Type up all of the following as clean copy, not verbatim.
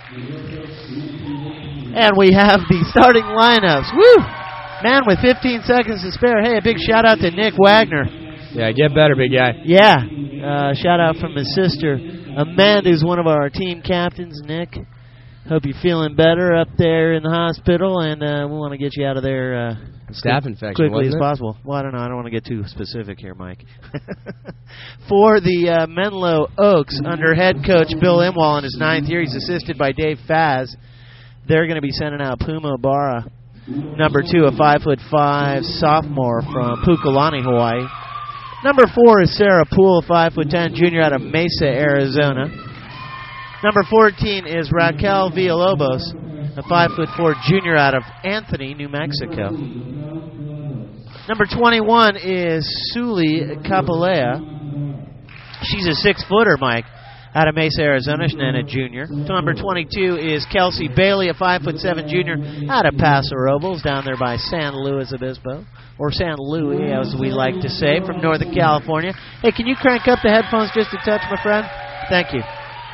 And we have the starting lineups. Woo! Man, with 15 seconds to spare. Hey, a big shout out to Nick Wagner. Yeah, get better, big guy. Yeah. Shout out from his sister, Amanda, who's one of our team captains. Nick, hope you're feeling better up there in the hospital, and we want to get you out of there staph infection, quickly as possible. Well, I don't know. I don't want to get too specific here, Mike. For the Menlo Oaks, under head coach Bill Imwall in his 9th year, he's assisted by Dave Faz. They're going to be sending out Puma Barra, number 2, a 5'5" sophomore from Pukalani, Hawaii. Number 4 is Sarah Poole, 5'10", junior out of Mesa, Arizona. Number 14 is Raquel Villalobos, a 5'4" junior out of Anthony, New Mexico. Number 21 is Suli Kapalea. She's a 6-footer, Mike, out of Mesa, Arizona, and a junior. Number 22 is Kelsey Bailey, a 5'7" junior out of Paso Robles, down there by San Luis Obispo, or San Luis, as we like to say, from Northern California. Hey, can you crank up the headphones just a touch, my friend? Thank you.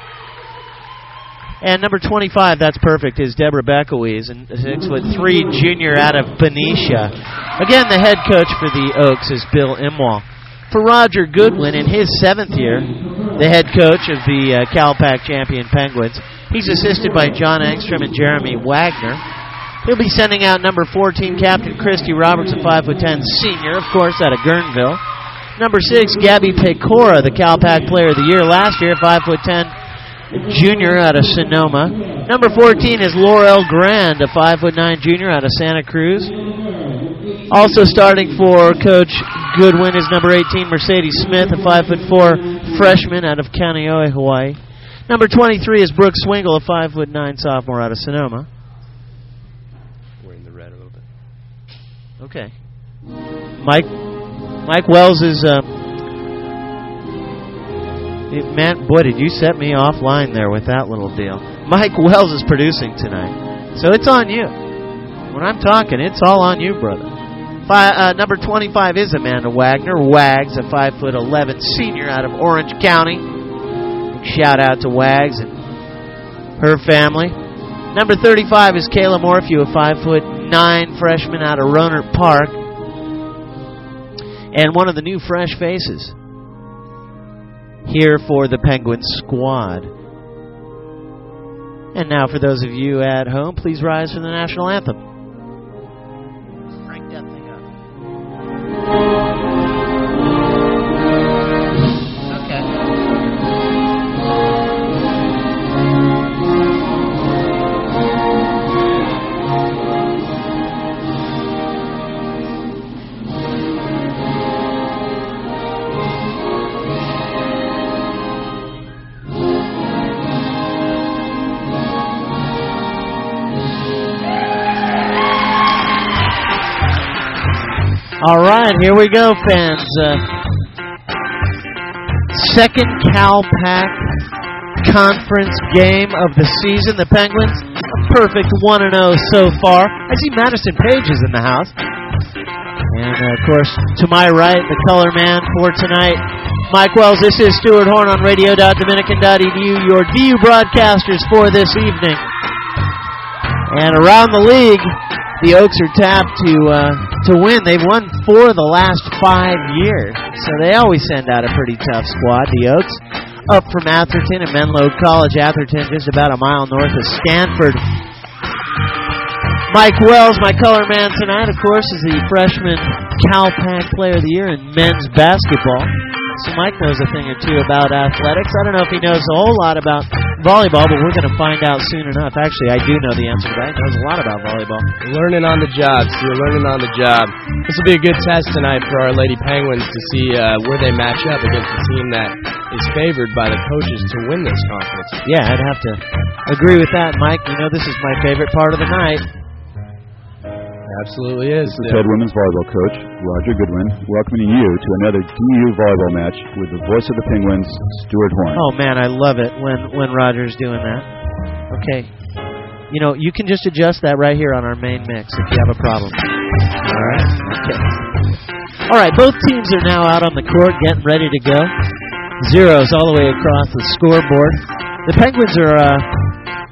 And number 25, that's perfect, is Deborah Beckewies, a 6'3" junior out of Benicia. Again, the head coach for the Oaks is Bill Imwall. For Roger Goodwin, in his 7th year, the head coach of the CalPAC champion Penguins, he's assisted by John Engstrom and Jeremy Wagner. He'll be sending out number 14, Captain Christy Roberts, a 5'10" senior, of course, out of Guerneville. Number 6, Gabby Pecora, the CalPAC player of the year last year, 5'10", junior out of Sonoma. Number 14 is Laurel Grand, a 5'9" junior out of Santa Cruz. Also starting for Coach Goodwin is number 18, Mercedes Smith, a 5'4" freshman out of Kaneohe, Hawaii. Number 23 is Brooke Swingle, a 5'9" sophomore out of Sonoma. We're in the red a little bit. Okay. Mike Wells is... man, boy, did you set me offline there with that little deal. Mike Wells is producing tonight, so it's on you. When I'm talking, it's all on you, brother. Number 25 is Amanda Wagner. Wags, a 5'11" senior out of Orange County. Shout out to Wags and her family. Number 35 is Kayla Morphew, a 5'9" freshman out of Rohnert Park. And one of the new fresh faces here for the Penguins squad. And now for those of you at home, please rise for the national anthem. Crank that thing up. All right, here we go, fans. Second CalPAC conference game of the season. The Penguins, a perfect 1-0 so far. I see Madison Page is in the house. And, of course, to my right, the color man for tonight, Mike Wells. This is Stuart Horn on radio.dominican.edu, your DU broadcasters for this evening. And around the league, the Oaks are tapped to win. They've won 4 of the last 5 years, so they always send out a pretty tough squad. The Oaks up from Atherton and Menlo College. Atherton just about a mile north of Stanford. Mike Wells, my color man tonight, of course, is the freshman CalPAC Player of the Year in men's basketball. So Mike knows a thing or two about athletics. I don't know if he knows a whole lot about volleyball, but we're going to find out soon enough. Actually, I do know the answer to that. He knows a lot about volleyball. Learning on the job, so you're learning on the job. This will be a good test tonight for our Lady Penguins to see where they match up against the team that is favored by the coaches to win this conference. Yeah, I'd have to agree with that, Mike. You know, this is my favorite part of the night. Absolutely is. This is head women's volleyball coach, Roger Goodwin, welcoming you to another DU volleyball match with the voice of the Penguins, Stuart Horn. Oh, man, I love it when Roger's doing that. Okay. You know, you can just adjust that right here on our main mix if you have a problem. All right? Okay. All right, both teams are now out on the court getting ready to go. Zeros all the way across the scoreboard. The Penguins are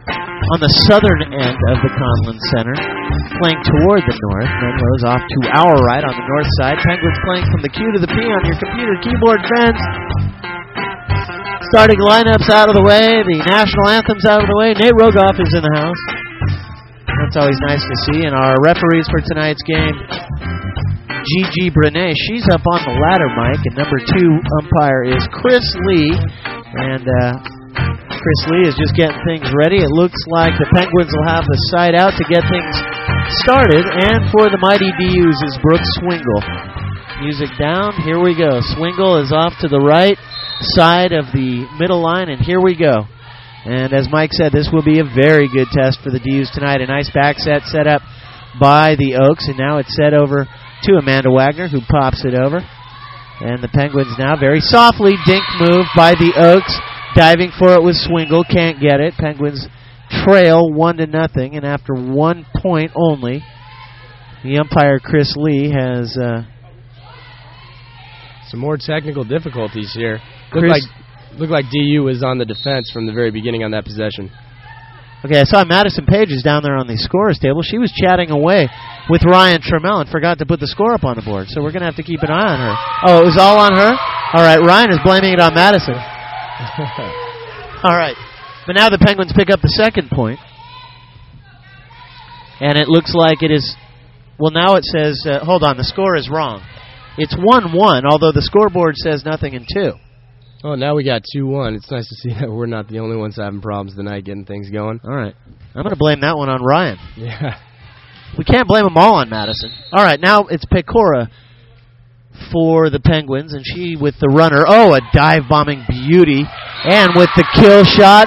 on the southern end of the Conlon Center, playing toward the north. Menlo's off to our right on the north side. Penguins playing from the Q to the P on your computer keyboard, friends. Starting lineups out of the way, the national anthems out of the way. Nate Rogoff is in the house. That's always nice to see. And our referees for tonight's game, Gigi Brené, she's up on the ladder, Mike, and number 2 umpire is Chris Lee. And Chris Lee is just getting things ready. It looks like the Penguins will have the side out to get things started. And for the mighty DUs is Brooks Swingle. Music down. Here we go. Swingle is off to the right side of the middle line, and here we go. And as Mike said, this will be a very good test for the DUs tonight. A nice back set up by the Oaks, and now it's set over to Amanda Wagner, who pops it over. And the Penguins now very softly, dink move by the Oaks. Diving for it with Swingle, can't get it. Penguins trail 1-0, and after 1 point only, the umpire Chris Lee has some more technical difficulties here. Looked like DU was on the defense from the very beginning on that possession. Okay, I saw Madison Pages down there on the scorer's table. She was chatting away with Ryan Trammell and forgot to put the score up on the board, so we're going to have to keep an eye on her. Oh, it was all on her? All right, Ryan is blaming it on Madison. All right, but now the Penguins pick up the second point, and it looks like it is, well, now it says, hold on, the score is wrong. It's 1-1, although the scoreboard says nothing in 2. Oh, now we got 2-1. It's nice to see that we're not the only ones having problems tonight getting things going. All right. I'm going to blame that one on Ryan. Yeah. We can't blame them all on Madison. All right, now it's Pecora for the Penguins, and she with the runner. Oh, a dive-bombing beauty. And with the kill shot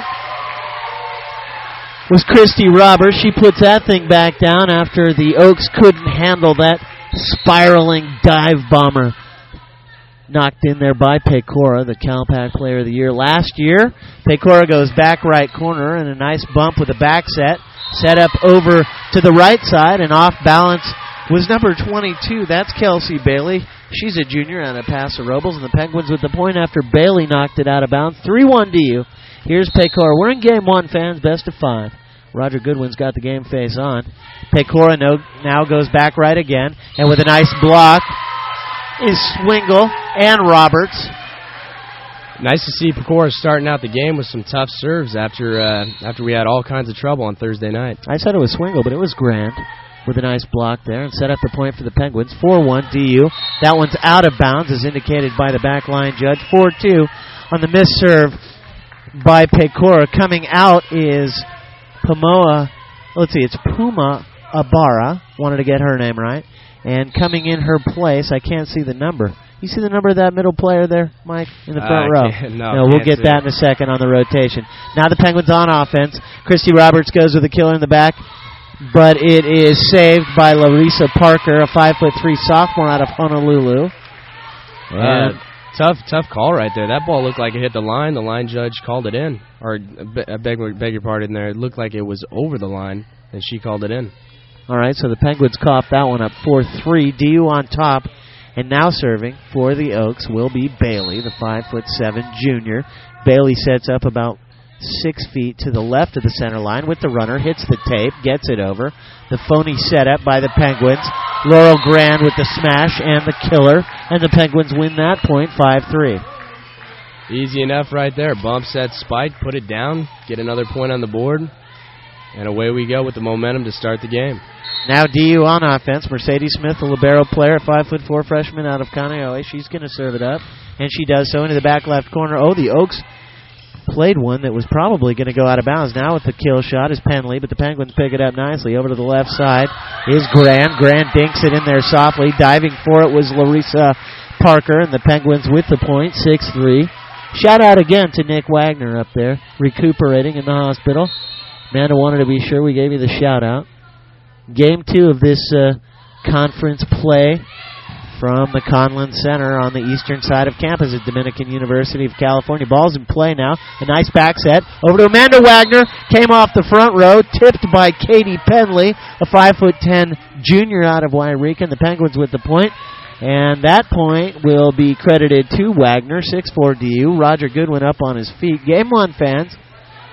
was Christy Roberts. She puts that thing back down after the Oaks couldn't handle that spiraling dive bomber. Knocked in there by Pecora, the CalPAC Player of the Year last year. Pecora goes back right corner, and a nice bump with a back set. Set up over to the right side, and off balance was number 22. That's Kelsey Bailey. She's a junior out of Paso Robles, and the Penguins with the point after Bailey knocked it out of bounds. 3-1 DU. Here's Pecora. We're in game 1, fans, best of 5. Roger Goodwin's got the game face on. Pecora now goes back right again, and with a nice block is Swingle and Roberts. Nice to see Pecora starting out the game with some tough serves after we had all kinds of trouble on Thursday night. I said it was Swingle, but it was Grand with a nice block there and set up the point for the Penguins. 4-1 DU. That one's out of bounds as indicated by the back line judge. 4-2 on the miss serve by Pecora. Coming out is Puma Ibarra. Wanted to get her name right. And coming in her place, I can't see the number. You see the number of that middle player there, Mike, in the front row? No, we'll get that in a second on the rotation. Now the Penguins on offense. Christy Roberts goes with a killer in the back, but it is saved by Larissa Parker, a 5'3" sophomore out of Honolulu. Tough call right there. That ball looked like it hit the line. The line judge called it in. Or, I beg your pardon there. It looked like it was over the line, and she called it in. All right, so the Penguins coughed that one up 4-3. DU on top, and now serving for the Oaks will be Bailey, the 5'7" junior. Bailey sets up about 6 feet to the left of the center line with the runner, hits the tape, gets it over. The phony setup by the Penguins. Laurel Grand with the smash and the killer, and the Penguins win that point 5-3. Easy enough right there. Bump set, spike, put it down, get another point on the board, and away we go with the momentum to start the game. Now DU on offense. Mercedes Smith, the libero player, 5'4" freshman out of Kaneohe. She's going to serve it up, and she does so into the back left corner. Oh, the Oaks played one that was probably going to go out of bounds. Now with the kill shot is Penley, but the Penguins pick it up nicely. Over to the left side is Grand. Grand dinks it in there softly. Diving for it was Larissa Parker, and the Penguins with the point, 6-3. Shout out again to Nick Wagner up there, recuperating in the hospital. Amanda wanted to be sure we gave you the shout out. Game 2 of this conference play from the Conlon Center on the eastern side of campus at Dominican University of California. Ball's in play now. A nice back set. Over to Amanda Wagner. Came off the front row. Tipped by Katie Penley, a 5'10" junior out of Wairika. And the Penguins with the point. And that point will be credited to Wagner, 6'4" DU. Roger Goodwin up on his feet. Game 1, fans.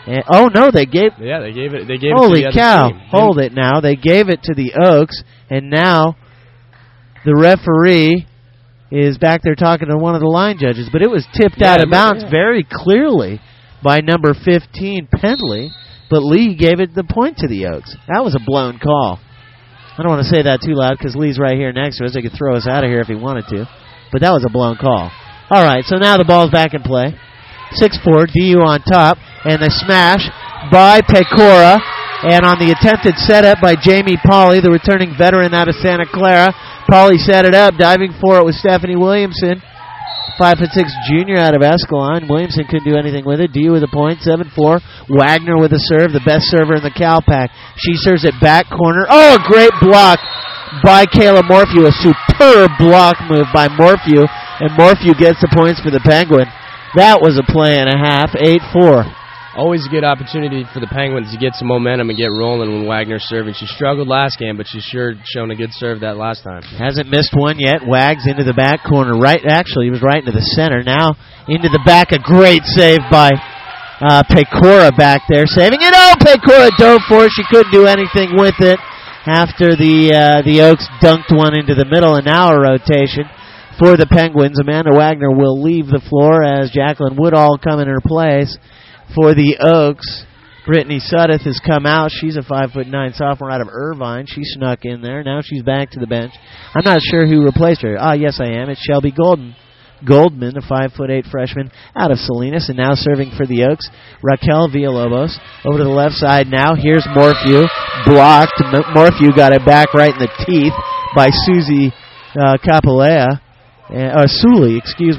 And, oh, no, they gave... Yeah, they gave it to Holy the other cow. team. Hold it now. They gave it to the Oaks, and now the referee is back there talking to one of the line judges. But it was tipped out of bounds very clearly by number 15, Pendley. But Lee gave it the point to the Oaks. That was a blown call. I don't want to say that too loud because Lee's right here next to us. He could throw us out of here if he wanted to. But that was a blown call. All right, so now the ball's back in play. 6-4, DU on top. And the smash by Pecora. And on the attempted setup by Jamie Pauley, the returning veteran out of Santa Clara. Pauley set it up. Diving for it was Stephanie Williamson. 5'6" junior out of Escalon. Williamson couldn't do anything with it. DU with a point, 7-4. Wagner with a serve, the best server in the Cal Pack. She serves it back corner. Oh, a great block by Kayla Morphew. A superb block move by Morphew, and Morphew gets the points for the Penguin. That was a play and a half, 8-4. Always a good opportunity for the Penguins to get some momentum and get rolling when Wagner's serving. She struggled last game, but she's sure shown a good serve that last time. Hasn't missed one yet. Wags into the back corner. Actually, he was right into the center. Now into the back. A great save by Pecora back there. Saving it. Oh, Pecora dove for it. She couldn't do anything with it after the Oaks dunked one into the middle. And now a rotation for the Penguins. Amanda Wagner will leave the floor as Jacqueline Woodall come in her place. For the Oaks, Brittany Suddeth has come out. She's a 5'9" sophomore out of Irvine. She snuck in there. Now she's back to the bench. I'm not sure who replaced her. Yes, I am. It's Shelby Goldman, a 5'8" freshman out of Salinas, and now serving for the Oaks. Raquel Villalobos over to the left side now. Here's Morphew. Blocked. Morphew got it back right in the teeth by Susie Capolea. Sully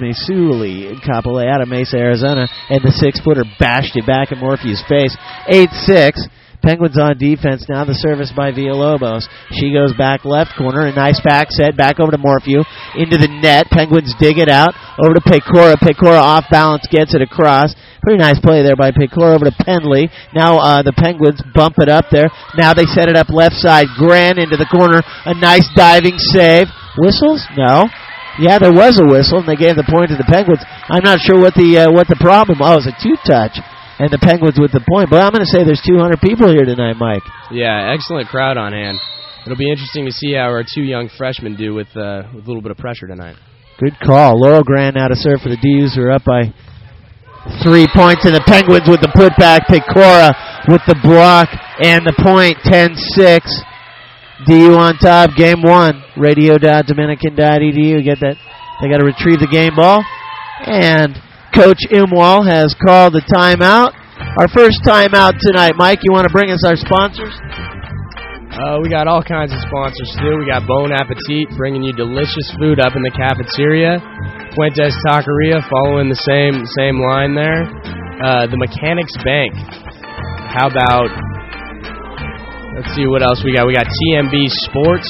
Capolea out of Mesa, Arizona, and the 6-footer bashed it back in Morphew's face. 8-6. Penguins on defense now. The service by Villalobos. She goes back left corner. A nice back set. Back over to Morphew. Into the net. Penguins dig it out. Over to Pecora. Pecora off balance. Gets it across. Pretty nice play there by Pecora over to Pendley. Now the Penguins bump it up there. Now they set it up left side. Gran into the corner. A nice diving save. Whistles? No. Yeah, there was a whistle, and they gave the point to the Penguins. I'm not sure what the problem was. It was a two-touch, and the Penguins with the point. But I'm going to say there's 200 people here tonight, Mike. Yeah, excellent crowd on hand. It'll be interesting to see how our two young freshmen do with a little bit of pressure tonight. Good call. Laurel Grand now to serve for the D's, who are up by 3 points, and the Penguins with the putback. Pecora with the block and the point, 10-6. DU on top, game one. Radio.dominican.edu. Get that? They got to retrieve the game ball. And Coach Imwall has called the timeout. Our first timeout tonight. Mike, you want to bring us our sponsors? We got all kinds of sponsors too. We got Bon Appetit bringing you delicious food up in the cafeteria. Fuentes Taqueria following the same line there. The Mechanics Bank. How about... Let's see what else we got. We got TMB Sports.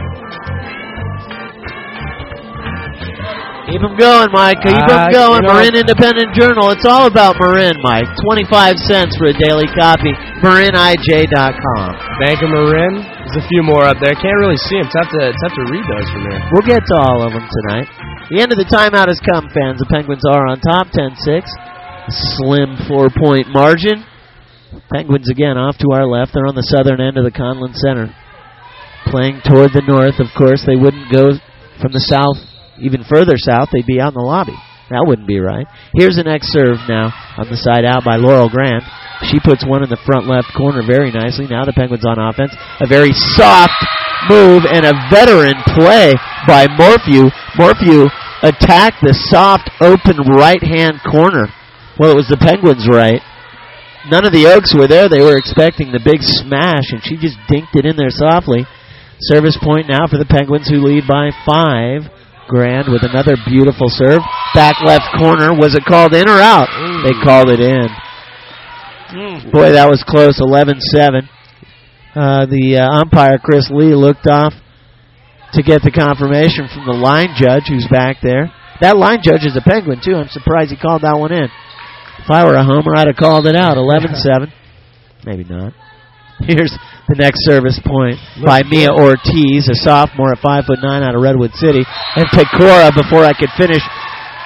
Keep them going, Mike. Keep them going. Marin Independent Journal. It's all about Marin, Mike. 25 cents for a daily copy. MarinIJ.com. Bank of Marin. There's a few more up there. Can't really see them. It's tough to read those from here. We'll get to all of them tonight. The end of the timeout has come, fans. The Penguins are on top, 10-6. Slim 4-point margin. Penguins again off to our left. They're on the southern end of the Conlin Center. Playing toward the north, of course. They wouldn't go from the south, even further south. They'd be out in the lobby. That wouldn't be right. Here's the next serve now on the side out by Laurel Grant. She puts one in the front left corner very nicely. Now the Penguins on offense. A very soft move and a veteran play by Morphew. Morphew attacked the soft, open right-hand corner. Well, it was the Penguins' right. None of the Oaks were there. They were expecting the big smash, and she just dinked it in there softly. Service point now for the Penguins, who lead by 5. Grand with another beautiful serve. Back left corner. Was it called in or out? They called it in. Boy, that was close, 11-7. The umpire, Chris Lee, looked off to get the confirmation from the line judge, who's back there. That line judge is a Penguin, too. I'm surprised he called that one in. If I were a homer, I'd have called it out. 11-7. Maybe not. Here's the next service point by Mia Ortiz, a sophomore at 5'9" out of Redwood City. And Pecora, before I could finish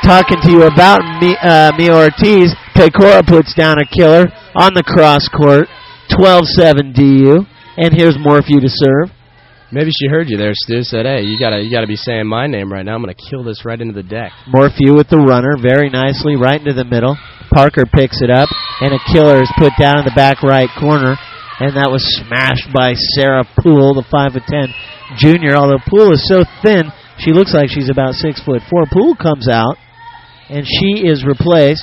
talking to you about Mia Ortiz. Pecora puts down a killer on the cross court. 12-7 DU. And here's Morphew to serve. Maybe she heard you there, Stu. Said, hey, you gotta be saying my name right now. I'm going to kill this right into the deck. Morphew with the runner, very nicely, right into the middle. Parker picks it up, and a killer is put down in the back right corner. And that was smashed by Sarah Poole, the 5'10" junior. Although Poole is so thin, she looks like she's about 6'4". Poole comes out, and she is replaced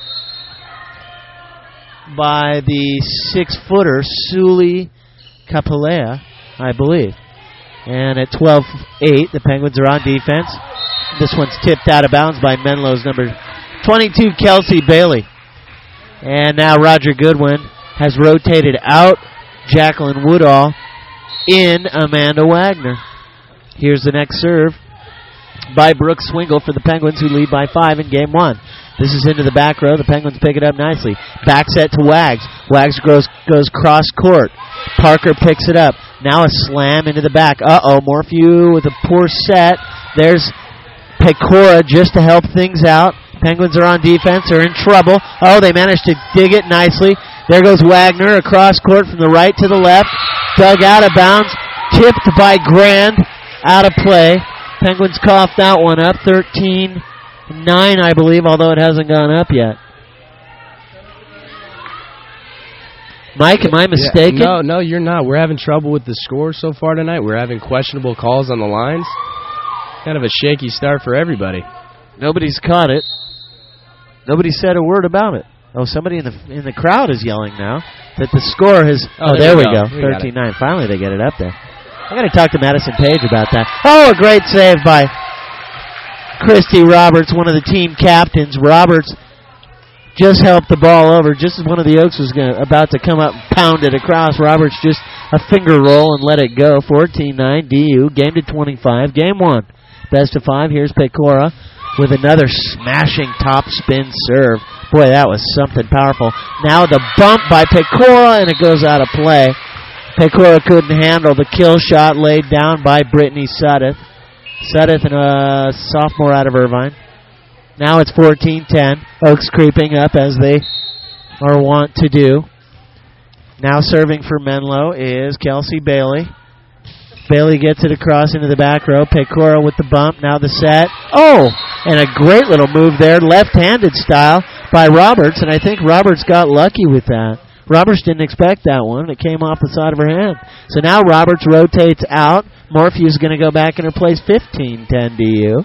by the 6-footer, Suli Kapolea, I believe. And at 12-8, the Penguins are on defense. This one's tipped out of bounds by Menlo's number 22, Kelsey Bailey. And now Roger Goodwin has rotated out Jacqueline Woodall in Amanda Wagner. Here's the next serve by Brooke Swingle for the Penguins, who lead by 5 in game 1. This is into the back row. The Penguins pick it up nicely. Back set to Wags. Wags goes cross court. Parker picks it up. Now a slam into the back. Morphew with a poor set. There's Pecora just to help things out. Penguins are on defense. They're in trouble. They managed to dig it nicely. There goes Wagner across court from the right to the left. Dug out of bounds. Tipped by Grand. Out of play. Penguins coughed that one up. 13-9, I believe, although it hasn't gone up yet. Mike, am I mistaken? Yeah, no, you're not. We're having trouble with the score so far tonight. We're having questionable calls on the lines. Kind of a shaky start for everybody. Nobody's caught it. Nobody said a word about it. Somebody in the crowd is yelling now that the score has... there we go. 13-9. Finally, they get it up there. I got to talk to Madison Page about that. A great save by Christy Roberts, one of the team captains. Roberts just helped the ball over. Just as one of the Oaks was about to come up and pound it across, Roberts just a finger roll and let it go. 14-9 DU. Game to 25. Game 1. Best of 5. Here's Pecora with another smashing top spin serve. Boy, that was something powerful. Now the bump by Pecora, and it goes out of play. Pecora couldn't handle the kill shot laid down by Brittany Suddeth. Suddeth, and a sophomore out of Irvine. Now it's 14-10. Oaks creeping up as they are wont to do. Now serving for Menlo is Kelsey Bailey. Bailey gets it across into the back row. Pecora with the bump. Now the set. And a great little move there, left-handed style by Roberts, and I think Roberts got lucky with that. Roberts didn't expect that one. It came off the side of her hand. So now Roberts rotates out. Morphew's going to go back and replace 15-10 DU.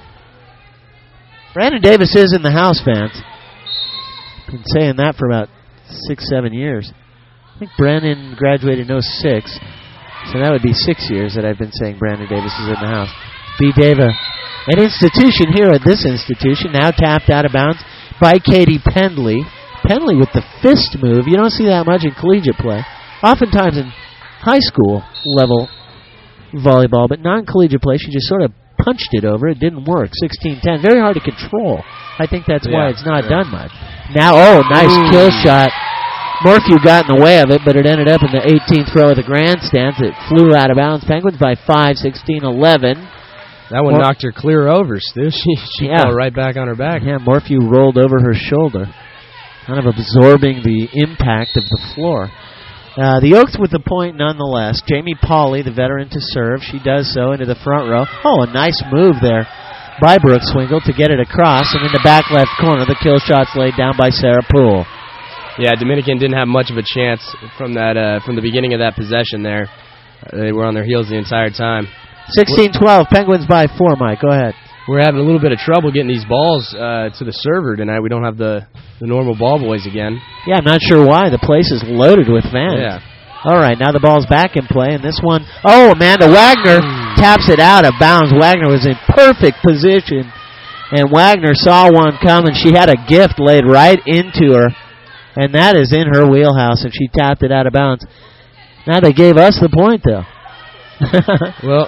Brandon Davis is in the house, fans. Been saying that for about 6-7 years. I think Brandon graduated in 06. So that would be 6 years that I've been saying Brandon Davis is in the house. B. Dava, an institution here at this institution, now tapped out of bounds by Katie Pendley. Pendley with the fist move. You don't see that much in collegiate play. Oftentimes in high school level volleyball, but non-collegiate play, she just sort of punched it over. It didn't work. 16-10. Very hard to control. I think that's why it's not done much. Now, nice kill shot. Morphew got in the way of it, but it ended up in the 18th row of the grandstands. It flew out of bounds. Penguins by 5, 16-11. That one knocked her clear over, Stu. She fell right back on her back. Yeah, Morphew rolled over her shoulder, kind of absorbing the impact of the floor. The Oaks with the point nonetheless. Jamie Pauley, the veteran, to serve. She does so into the front row. A nice move there by Brooke Swingle to get it across. And in the back left corner, the kill shot's laid down by Sarah Poole. Yeah, Dominican didn't have much of a chance from the beginning of that possession there. They were on their heels the entire time. 16-12, Penguins by 4, Mike. Go ahead. We're having a little bit of trouble getting these balls to the server tonight. We don't have the normal ball boys again. Yeah, I'm not sure why. The place is loaded with fans. Yeah. All right, now the ball's back in play, and this one, Amanda Wagner taps it out of bounds. Wagner was in perfect position, and Wagner saw one come, and she had a gift laid right into her, and that is in her wheelhouse, and she tapped it out of bounds. Now they gave us the point, though. Well,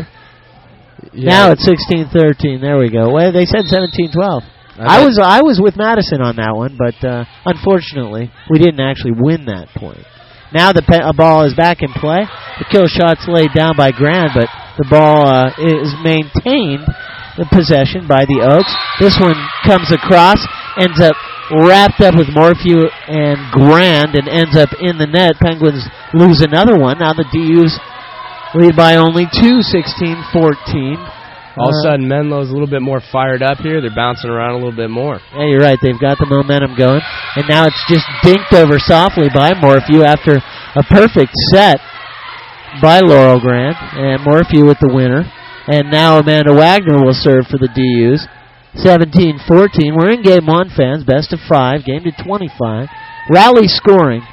now it's 16-13. There we go. Well, they said 17-12. I was with Madison on that one, but unfortunately, we didn't actually win that point. Now the ball is back in play. The kill shot's laid down by Grand, but the ball is maintained the possession by the Oaks. This one comes across, ends up wrapped up with Morphew and Grand, and ends up in the net. Penguins lose another one. Now the DUs lead by only 2, 16-14. All of a sudden, Menlo's a little bit more fired up here. They're bouncing around a little bit more. Yeah, you're right. They've got the momentum going. And now it's just dinked over softly by Morphew after a perfect set by Laurel Grand. And Morphew with the winner. And now Amanda Wagner will serve for the DUs. 17-14. We're in Game 1, fans. Best of 5. Game to 25. Rally scoring.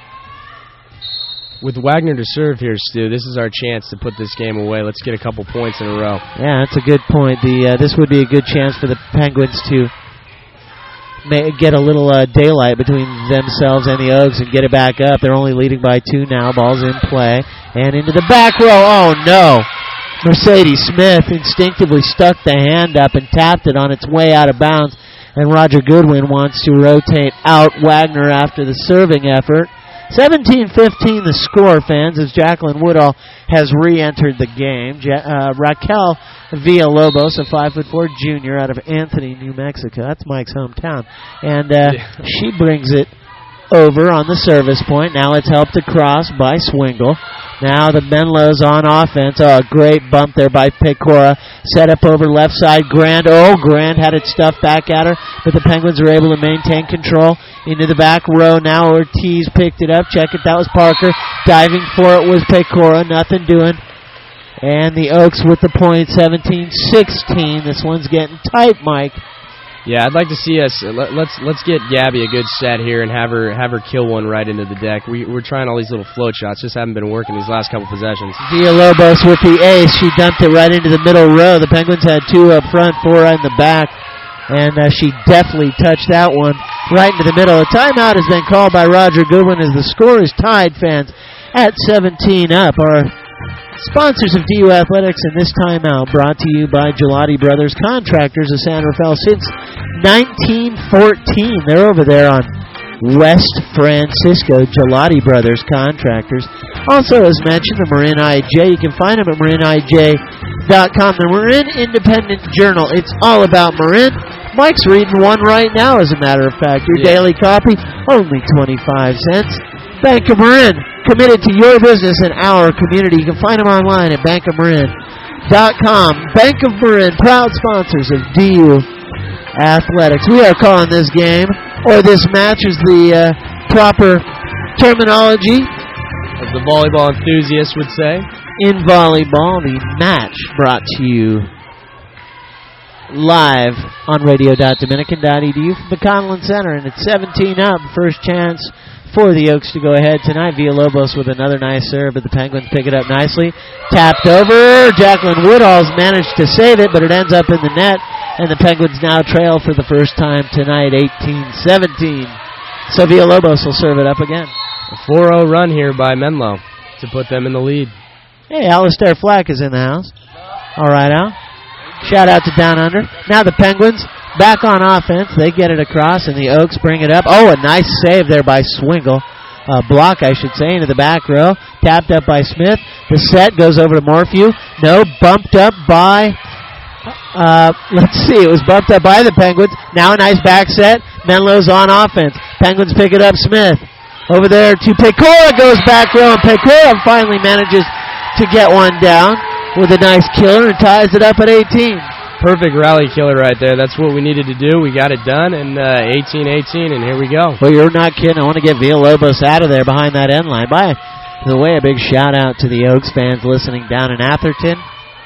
With Wagner to serve here, Stu, this is our chance to put this game away. Let's get a couple points in a row. Yeah, that's a good point. This would be a good chance for the Penguins to get a little daylight between themselves and the Oaks and get it back up. They're only leading by 2 now. Ball's in play. And into the back row. Oh, no. Mercedes Smith instinctively stuck the hand up and tapped it on its way out of bounds. And Roger Goodwin wants to rotate out Wagner after the serving effort. 17-15 the score, fans, as Jacqueline Woodall has re-entered the game. Raquel Villalobos, a 5'4" junior out of Anthony, New Mexico. That's Mike's hometown. And she brings it over on the service point. Now it's helped across by Swingle. Now the Menlo's on offense. Oh, a great bump there by Pecora. Set up over left side. Grand. Oh, Grand had it stuffed back at her, but the Penguins were able to maintain control. Into the back row. Now Ortiz picked it up. Check it. That was Parker. Diving for it was Pecora. Nothing doing. And the Oaks with the point, 17-16. This one's getting tight, Mike. Yeah, I'd like to see us. Let's get Gabby a good set here and have her kill one right into the deck. We're trying all these little float shots, just haven't been working these last couple possessions. Villalobos with the ace. She dumped it right into the middle row. The Penguins had 2 up front, 4 in the back, and she definitely touched that one right into the middle. A timeout has been called by Roger Goodwin as the score is tied, fans, at 17 up. Our sponsors of DU Athletics in this timeout brought to you by Gelati Brothers Contractors of San Rafael since 1914. They're over there on West Francisco, Gelati Brothers Contractors. Also, as mentioned, the Marin IJ. You can find them at marinij.com. The Marin Independent Journal. It's all about Marin. Mike's reading one right now, as a matter of fact. Your daily copy, only 25 cents. Bank of Marin, committed to your business and our community. You can find them online at bankofmarin.com. Bank of Marin, proud sponsors of DU Athletics. We are calling this game, or this match is the proper terminology, as the volleyball enthusiasts would say. In volleyball, the match brought to you live on radio.dominican.edu from the Conlon Center, and it's 17 up. First chance for the Oaks to go ahead tonight. Villalobos with another nice serve, but the Penguins pick it up nicely. Tapped over. Jacqueline Woodall's managed to save it, but it ends up in the net, and the Penguins now trail for the first time tonight, 18-17. So Villalobos will serve it up again. A 4-0 run here by Menlo to put them in the lead. Hey, Alistair Flack is in the house. All right, Al. Shout out to Down Under. Now the Penguins back on offense. They get it across, and the Oaks bring it up. Oh, a nice save there by Swingle. Block, I should say, into the back row. Tapped up by Smith. The set goes over to Morphew. No, bumped up by, let's see, it was bumped up by the Penguins. Now a nice back set. Menlo's on offense. Penguins pick it up. Smith over there to Pecora. Goes back row, and Pecora finally manages to get one down with a nice killer and ties it up at 18. Perfect rally killer right there. That's what we needed to do. We got it done, and 18-18, and here we go. Well, you're not kidding. I want to get Villalobos out of there behind that end line. By the way, a big shout-out to the Oaks fans listening down in Atherton.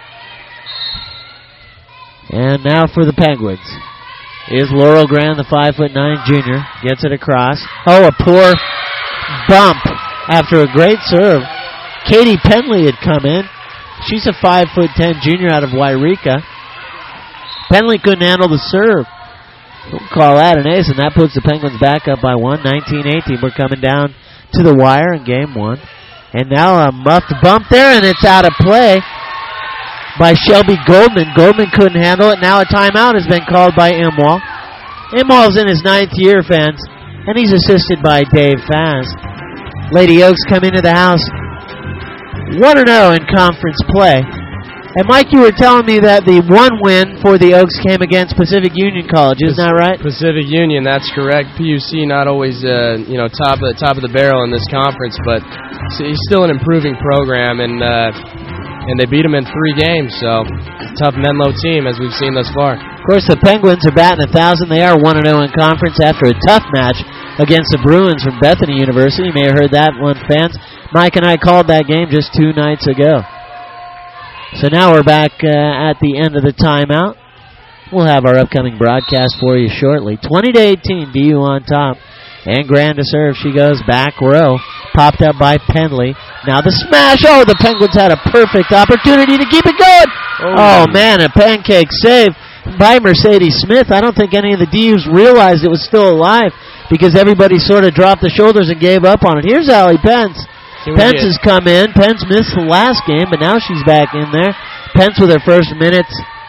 And now for the Penguins is Laurel Grand, the 5'9" junior. Gets it across. Oh, a poor bump after a great serve. Katie Penley had come in. She's a 5'10" junior out of Wairika. Penley couldn't handle the serve. We'll call that an ace, and that puts the Penguins back up by 1, 19-18. We're coming down to the wire in game 1. And now a muffed bump there, and it's out of play by Shelby Goldman. Goldman couldn't handle it. Now a timeout has been called by Imwall. Imwall's in his 9th year, fans, and he's assisted by Dave Faz. Lady Oaks come into the house 1-0 in conference play. And, Mike, you were telling me that the one win for the Oaks came against Pacific Union College. Isn't that right? Pacific Union, that's correct. PUC not always, top of the barrel in this conference, but he's still an improving program, and they beat him in 3 games. So, tough Menlo team, as we've seen thus far. Of course, the Penguins are batting 1,000. They are 1-0 in conference after a tough match against the Bruins from Bethany University. You may have heard that one, fans. Mike and I called that game just 2 nights ago. So now we're back at the end of the timeout. We'll have our upcoming broadcast for you shortly. 20-18, DU on top. And Grand to serve. She goes back row. Popped up by Pendley. Now the smash. Oh, the Penguins had a perfect opportunity to keep it going. Oh man, a pancake save by Mercedes Smith. I don't think any of the DUs realized it was still alive because everybody sort of dropped the shoulders and gave up on it. Here's Allie Pence. Pence has come in. Pence missed the last game, but now she's back in there. Pence with her first minutes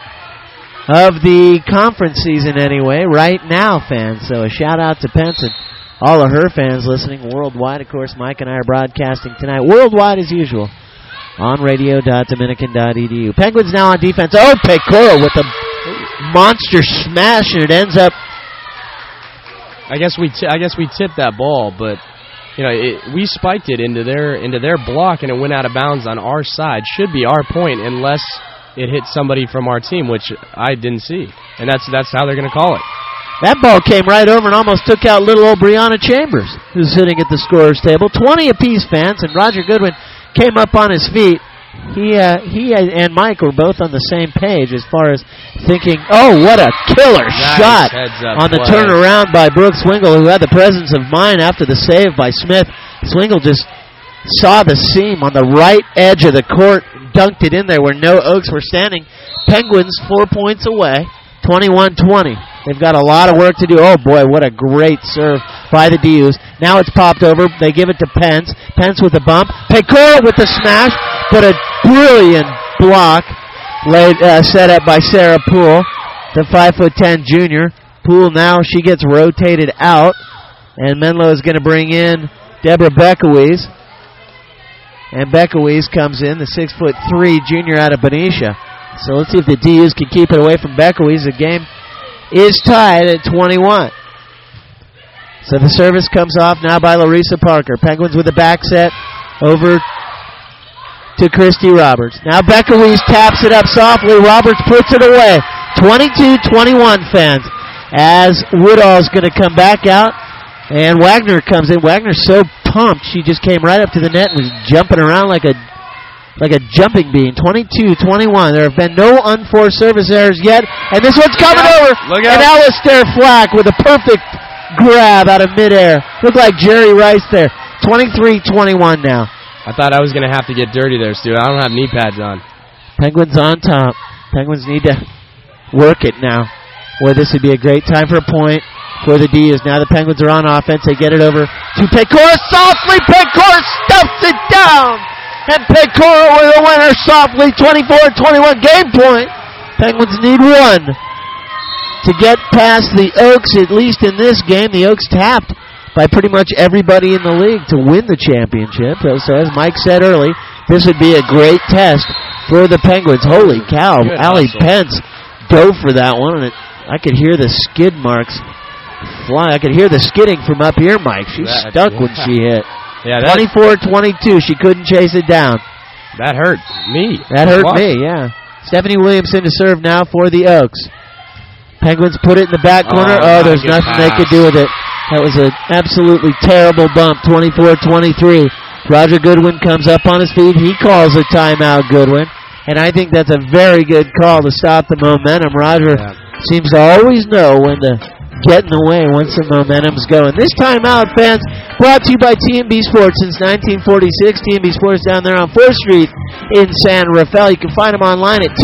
of the conference season anyway, right now, fans. So a shout-out to Pence and all of her fans listening worldwide. Of course, Mike and I are broadcasting tonight worldwide as usual on radio.dominican.edu. Penguins now on defense. Oh, Pecora with a monster smash, and it ends up... I guess we tipped that ball, but... we spiked it into their block, and it went out of bounds on our side. Should be our point unless it hit somebody from our team, which I didn't see. And that's how they're going to call it. That ball came right over and almost took out little old Brianna Chambers, who's sitting at the scorer's table. 20 apiece, fans, and Roger Goodwin came up on his feet. He and Mike were both on the same page as far as thinking, oh, what a killer shot on the turnaround by Brooke Swingle, who had the presence of mind after the save by Smith. Swingle just saw the seam on the right edge of the court, dunked it in there where no Oaks were standing. Penguins 4 points away, 21-20. They've got a lot of work to do. Oh, boy, what a great serve by the DUs. Now it's popped over. They give it to Pence. Pence with a bump. Pecora with the smash, but a brilliant block set up by Sarah Poole, the 5'10" junior. Poole now, she gets rotated out, and Menlo is going to bring in Deborah Beckawies. And Beckawies comes in, the 6'3" junior out of Benicia. So let's see if the DUs can keep it away from Beckawies. The game is tied at 21. So the service comes off now by Larissa Parker. Penguins with the back set over to Christy Roberts. Now Beckawies taps it up softly. Roberts puts it away. 22-21, fans. As Woodall's going to come back out, and Wagner comes in. Wagner's so pumped, she just came right up to the net and was jumping around like a jumping bean. 22-21. There have been no unforced service errors yet, and this one's coming over. Look out. And Alistair Flack with a perfect grab out of midair. Looked like Jerry Rice there. 23-21 now. I thought I was going to have to get dirty there, Stu. I don't have knee pads on. Penguins on top. Penguins need to work it now. Boy, this would be a great time for a point for the D's. Now the Penguins are on offense. They get it over to Pecora softly. Pecora stuffs it down. And Pecora with a winner softly. 24-21 game point. Penguins need one to get past the Oaks, at least in this game. The Oaks tapped by pretty much everybody in the league to win the championship. So as Mike said early, this would be a great test for the Penguins. Holy cow. Allie Pence dove for that one, and I could hear the skid marks fly. I could hear the skidding from up here, Mike. She stuck when she hit. Yeah, 24-22. She couldn't chase it down. That hurt me. That hurt me, yeah. Stephanie Williamson to serve now for the Oaks. Penguins put it in the back corner. Oh, there's nothing they could do with it. That was an absolutely terrible bump, 24-23. Roger Goodwin comes up on his feet. He calls a timeout, Goodwin. And I think that's a very good call to stop the momentum. Roger seems to always know when to get in the way once the momentum's going. This timeout, fans, brought to you by T&B Sports since 1946. T&B Sports down there on 4th Street in San Rafael. You can find them online at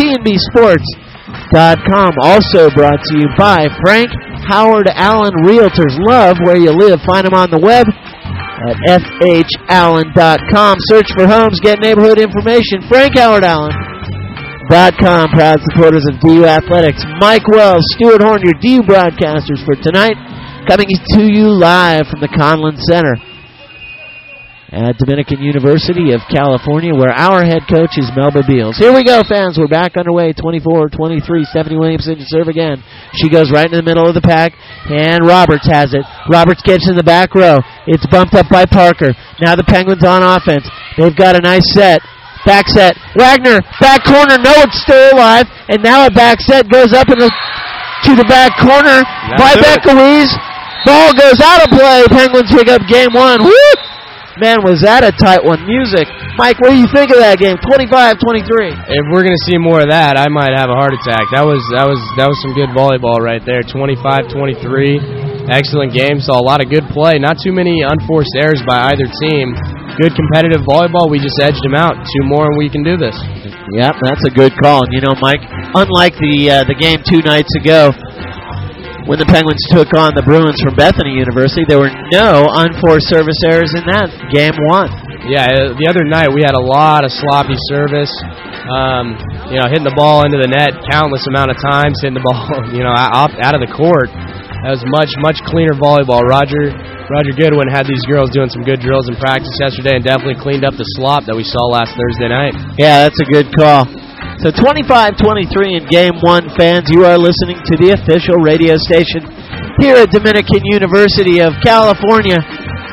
tnbsports.com. Also brought to you by Frank Howard Allen Realtors. Love where you live. Find them on the web at fhallen.com. Search for homes, get neighborhood information. Frank Howard Allen.com. Proud supporters of DU Athletics. Mike Wells, Stuart Horn, your DU broadcasters for tonight, coming to you live from the Conlon Center. at Dominican University of California, where our head coach is Melba Beals. Here we go, fans. We're back underway. 24-23. Stephanie Williamson to serve again. She goes right in the middle of the pack, and Roberts has it. Roberts gets in the back row. It's bumped up by Parker. Now the Penguins on offense. They've got a nice set. Back set. Wagner, back corner. No, it's still alive. And now a back set goes up to the back corner by Becca Ruiz. Ball goes out of play. Penguins pick up game one. Woo! Man, was that a tight one. Music. Mike, what do you think of that game? 25-23. If we're going to see more of that, I might have a heart attack. That was some good volleyball right there. 25-23. Excellent game. Saw a lot of good play. Not too many unforced errors by either team. Good competitive volleyball. We just edged them out. 2 more and we can do this. Yep, that's a good call. And you know, Mike, unlike the game 2 nights ago, when the Penguins took on the Bruins from Bethany University, there were no unforced service errors in that game 1. Yeah, the other night we had a lot of sloppy service. Hitting the ball into the net countless amount of times, hitting the ball, out of the court. That was much cleaner volleyball. Roger Goodwin had these girls doing some good drills in practice yesterday and definitely cleaned up the slop that we saw last Thursday night. Yeah, that's a good call. So 25-23 in Game 1, fans. You are listening to the official radio station here at Dominican University of California.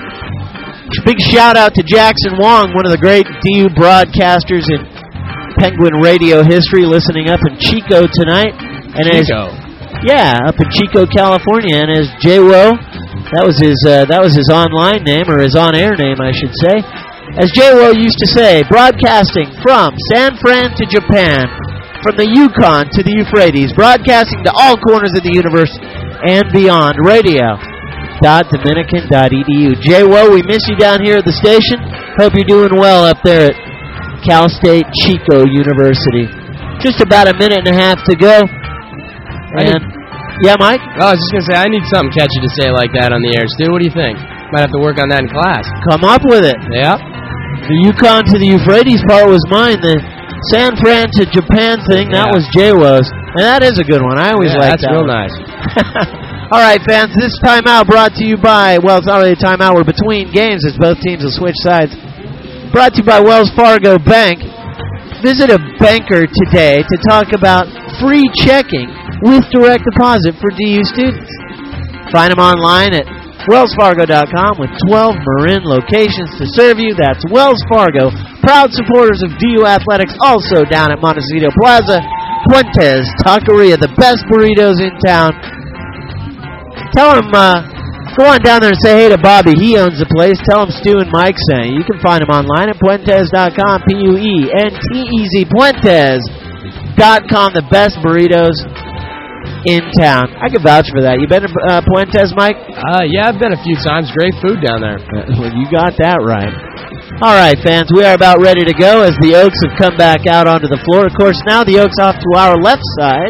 Big shout-out to Jackson Wong, one of the great DU broadcasters in Penguin radio history, listening up in Chico tonight. And Chico? Up in Chico, California. And as J-Wo, that was his online name, or his on-air name, I should say. As J-Wo used to say, broadcasting from San Fran to Japan, from the Yukon to the Euphrates, broadcasting to all corners of the universe and beyond. Radio.dominican.edu. J-Wo, we miss you down here at the station. Hope you're doing well up there at Cal State Chico University. Just about a minute and a half to go. Yeah, Mike? I was just going to say, I need something catchy to say like that on the air. Stu, what do you think? Might have to work on that in class. Come up with it. Yeah. The Yukon to the Euphrates part was mine. The San Fran to Japan thing, that was J-Wo's. And that is a good one. I always like that. That's real nice. All right, fans, this timeout brought to you by, well, it's not really a timeout. We're between games as both teams will switch sides. Brought to you by Wells Fargo Bank. Visit a banker today to talk about free checking with direct deposit for DU students. Find them online at wellsfargo.com with 12 Marin locations to serve you. That's Wells Fargo, proud supporters of DU Athletics, also down at Montecito Plaza. Puentes Taqueria, the best burritos in town. Tell them, go on down there and say hey to Bobby. He owns the place. Tell him Stu and Mike saying. You can find him online at Puentes.com, Puentez, Puentes.com, the best burritos in town. I can vouch for that. You been to Puentes, Mike? Yeah, I've been a few times. Great food down there. Well, you got that right. All right, fans, we are about ready to go as the Oaks have come back out onto the floor. Of course, now the Oaks off to our left side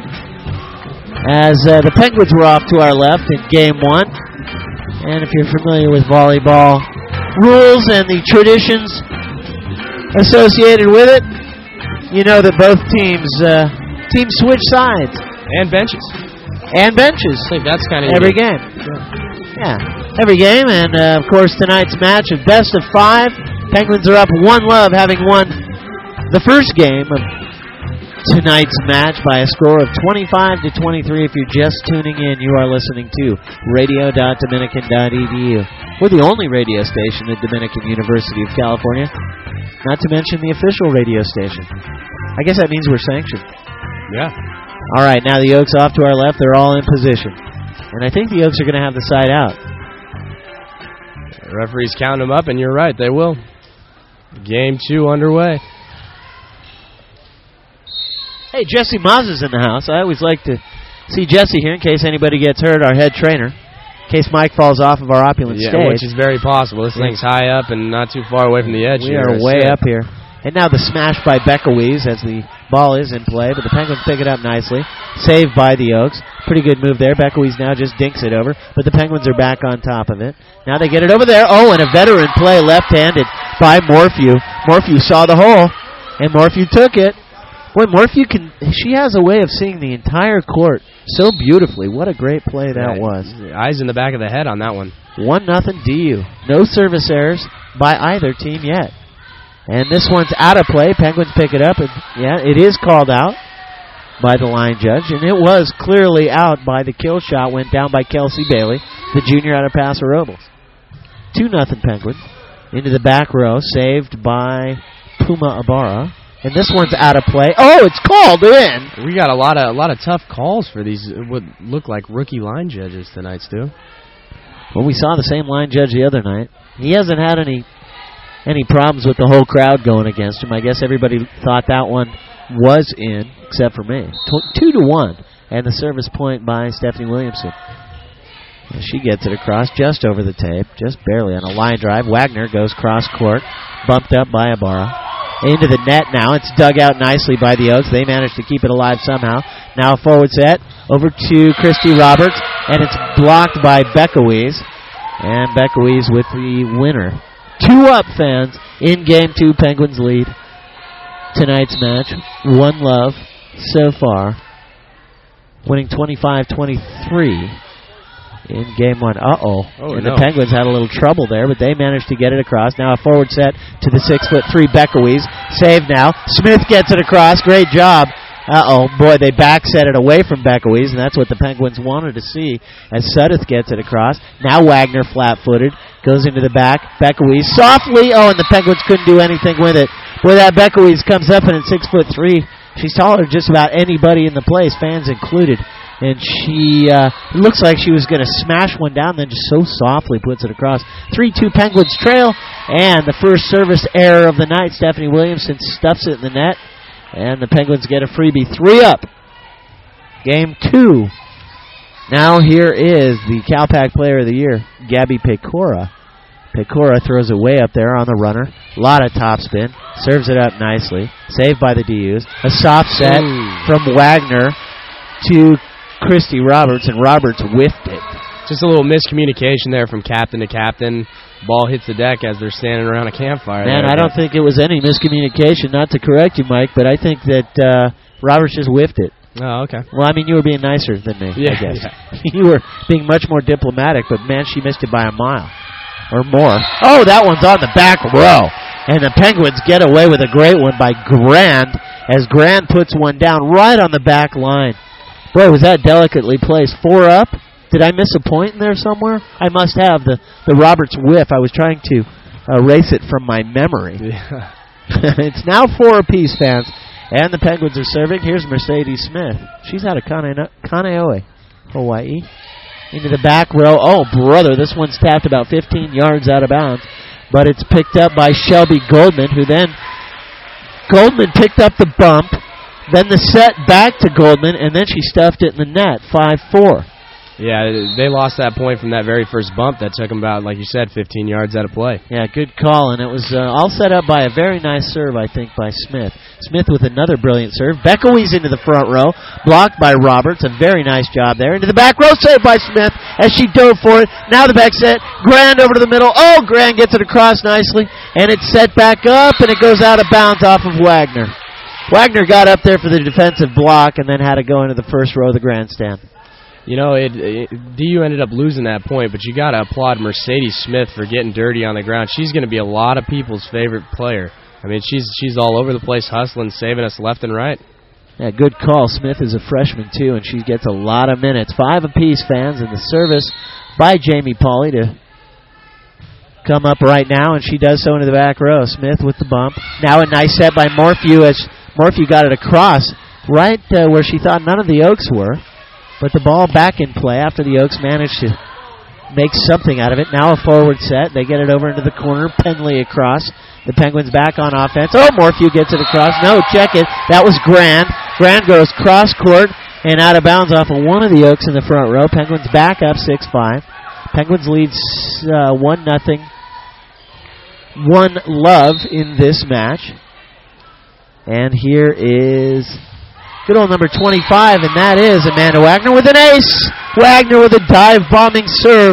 as the Penguins were off to our left in Game 1. And if you're familiar with volleyball rules and the traditions associated with it, you know that both teams switch sides. And benches. And benches. I think that's kind of every game. Yeah, every game. And, of course, tonight's match of best of 5. Penguins are up 1-0, having won the first game of tonight's match by a score of 25-23. If you're just tuning in, you are listening to radio.dominican.edu. We're the only radio station at Dominican University of California, not to mention the official radio station. I guess that means we're sanctioned. Yeah. All right, now the Oaks off to our left. They're all in position. And I think the Oaks are going to have the side out. The referees count them up, and you're right, they will. Game 2 underway. Hey, Jesse Maz is in the house. I always like to see Jesse here in case anybody gets hurt, our head trainer. In case Mike falls off of our opulent stage. Which is very possible. This thing's high up and not too far away from the edge. We are way up here. And now the smash by Becca Wees as the ball is in play, but the Penguins pick it up nicely. Saved by the Oaks. Pretty good move there. Becca Wees now just dinks it over, but the Penguins are back on top of it. Now they get it over there. Oh, and a veteran play left-handed by Morphew. Morphew saw the hole, and Morphew took it. Boy, Morphew she has a way of seeing the entire court so beautifully. What a great play that was. Eyes in the back of the head on that one. 1-0 DU. No service errors, by either team yet. And this one's out of play. Penguins pick it up. And, yeah, it is called out by the line judge. And it was clearly out by the kill shot. Went down by Kelsey Bailey, the junior out of Paso Robles. 2-0 Penguins. Into the back row. Saved by Puma Ibarra. And this one's out of play. Oh, it's called in. We got a lot of tough calls for these what look like rookie line judges tonight, Stu. Well, we saw the same line judge the other night. He hasn't had any problems with the whole crowd going against him. I guess everybody thought that one was in, except for me. 2-1, and the service point by Stephanie Williamson. And she gets it across just over the tape, just barely on a line drive. Wagner goes cross court, bumped up by Ibarra. Into the net now. It's dug out nicely by the Oaks. They managed to keep it alive somehow. Now a forward set over to Christy Roberts, and it's blocked by Becca Wees. And Becca Wees with the winner. 2-up, fans. In Game 2, Penguins lead tonight's match. 1-love so far. Winning 25-23. In Game 1. And the Penguins had a little trouble there, but they managed to get it across. Now a forward set to the 6'3" Becca Wees. Saved now. Smith gets it across. Great job. Boy, they back set it away from Becca Wees, and that's what the Penguins wanted to see as Sudduth gets it across. Now Wagner flat-footed. Goes into the back. Becca Wees softly. And the Penguins couldn't do anything with it. Boy, that Becca Wees comes up and at 6'3". She's taller than just about anybody in the place, fans included. And she looks like she was going to smash one down, then just so softly puts it across. 3-2 Penguins trail, and the first service error of the night. Stephanie Williamson stuffs it in the net, and the Penguins get a freebie. 3-up. Game 2. Now here is the Calpac Player of the Year, Gabby Pecora. Pecora throws it way up there on the runner. A lot of topspin. Serves it up nicely. Saved by the DUs. A soft set from Wagner to Christy Roberts, and Roberts whiffed it. Just a little miscommunication there from captain to captain. Ball hits the deck as they're standing around a campfire. Man, I don't think it was any miscommunication, not to correct you, Mike, but I think that Roberts just whiffed it. Oh, okay. Well, I mean, you were being nicer than me, I guess. Yeah. You were being much more diplomatic, but, man, she missed it by a mile or more. Oh, that one's on the back row. And the Penguins get away with a great one by Grand, as Grand puts one down right on the back line. Boy, was that delicately placed. 4-up. Did I miss a point in there somewhere? I must have. The Roberts whiff. I was trying to erase it from my memory. Yeah. It's now 4 apiece, fans. And the Penguins are serving. Here's Mercedes Smith. She's out of Kaneohe, Hawaii. Into the back row. Oh, brother, this one's tapped about 15 yards out of bounds. But it's picked up by Shelby Goldman, who then... Goldman picked up the bump. Then the set back to Goldman, and then she stuffed it in the net, 5-4. Yeah, they lost that point from that very first bump that took them about, like you said, 15 yards out of play. Yeah, good call, and it was all set up by a very nice serve, I think, by Smith. Smith with another brilliant serve. Becca Wees into the front row, blocked by Roberts. A very nice job there. Into the back row, saved by Smith as she dove for it. Now the back set, Grand over to the middle. Oh, Grand gets it across nicely, and it's set back up, and it goes out of bounds off of Wagner. Wagner got up there for the defensive block and then had to go into the first row of the grandstand. You know, DU ended up losing that point, but you got to applaud Mercedes Smith for getting dirty on the ground. She's going to be a lot of people's favorite player. I mean, she's all over the place hustling, saving us left and right. Yeah, good call. Smith is a freshman, too, and she gets a lot of minutes. 5 apiece, fans, and the service by Jamie Pauley to come up right now, and she does so into the back row. Smith with the bump. Now a nice set by Morphew as Morphew got it across right where she thought none of the Oaks were. But the ball back in play after the Oaks managed to make something out of it. Now a forward set. They get it over into the corner. Penley across. The Penguins back on offense. Oh, Morphew gets it across. No, check it. That was Grand. Grand goes cross court and out of bounds off of one of the Oaks in the front row. Penguins back up 6-5. Penguins leads 1-0. 1-love in this match. And here is good old number 25, and that is Amanda Wagner with an ace. Wagner with a dive-bombing serve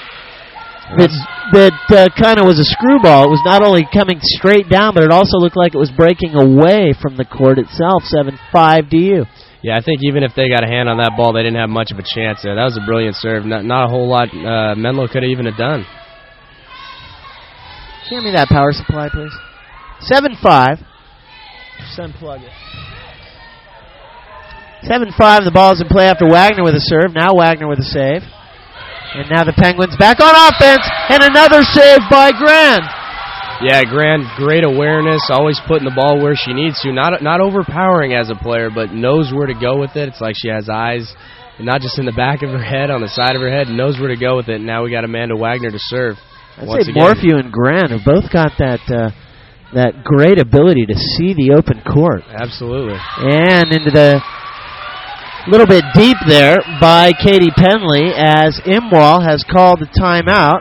that kind of was a screwball. It was not only coming straight down, but it also looked like it was breaking away from the court itself. 7-5 DU. Yeah, I think even if they got a hand on that ball, they didn't have much of a chance there. That was a brilliant serve. Not a whole lot Menlo could have even have done. Hand me that power supply, please. 7-5. Just unplug it. 7-5. The ball is in play after Wagner with a serve. Now Wagner with a save. And now the Penguins back on offense. And another save by Grand. Yeah, Grand, great awareness, always putting the ball where she needs to. Not overpowering as a player, but knows where to go with it. It's like she has eyes, not just in the back of her head, on the side of her head, knows where to go with it. And now we got Amanda Wagner to serve. I'd say Morphew and Grand have both got that great ability to see the open court. Absolutely. And into the little bit deep there by Katie Penley as Imwal has called the timeout.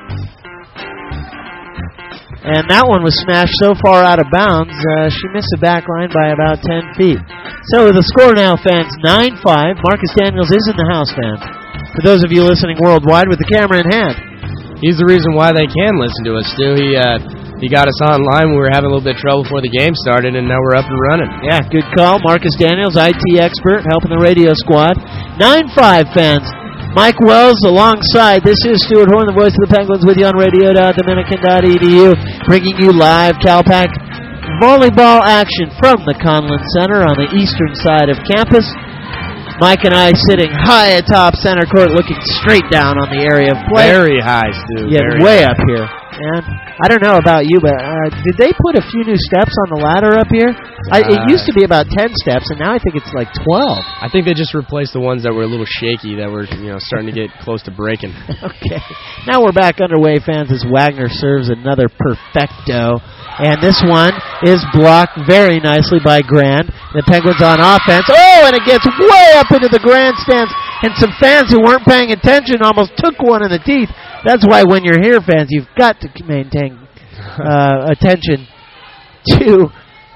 And that one was smashed so far out of bounds, she missed the back line by about 10 feet. So the score now, fans, 9-5. Marcus Daniels is in the house, fans. For those of you listening worldwide with the camera in hand. He's the reason why they can listen to us, Stu. He got us online. We were having a little bit of trouble before the game started, and now we're up and running. Yeah, good call. Marcus Daniels, IT expert, helping the radio squad. 9-5, fans. Mike Wells alongside. This is Stuart Horn, the voice of the Penguins, with you on radio.dominican.edu, bringing you live CalPAC volleyball action from the Conlin Center on the eastern side of campus. Mike and I sitting high atop center court, looking straight down on the area of play. Very high, Stu. Yeah, way up here. And I don't know about you, but did they put a few new steps on the ladder up here? It used to be about 10 steps, and now I think it's like 12. I think they just replaced the ones that were a little shaky, that were starting to get close to breaking. Okay. Now we're back underway, fans, as Wagner serves another perfecto. And this one is blocked very nicely by Grand. The Penguins on offense. Oh, and it gets way up into the grandstands. And some fans who weren't paying attention almost took one in the teeth. That's why when you're here, fans, you've got to maintain attention to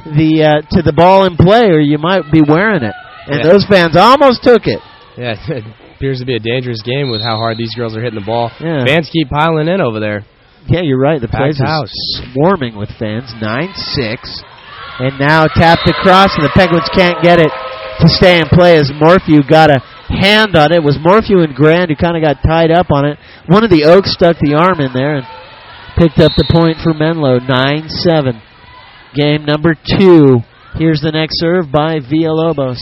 the ball in play, or you might be wearing it. And those fans almost took it. Yeah, it appears to be a dangerous game with how hard these girls are hitting the ball. Yeah. Fans keep piling in over there. Yeah, you're right. The place is swarming with fans. 9-6. And now tapped across, and the Penguins can't get it to stay in play as Morphew got a hand on it. It was Morphew and Grand who kind of got tied up on it. One of the Oaks stuck the arm in there and picked up the point for Menlo. 9-7. Game number 2. Here's the next serve by Villalobos.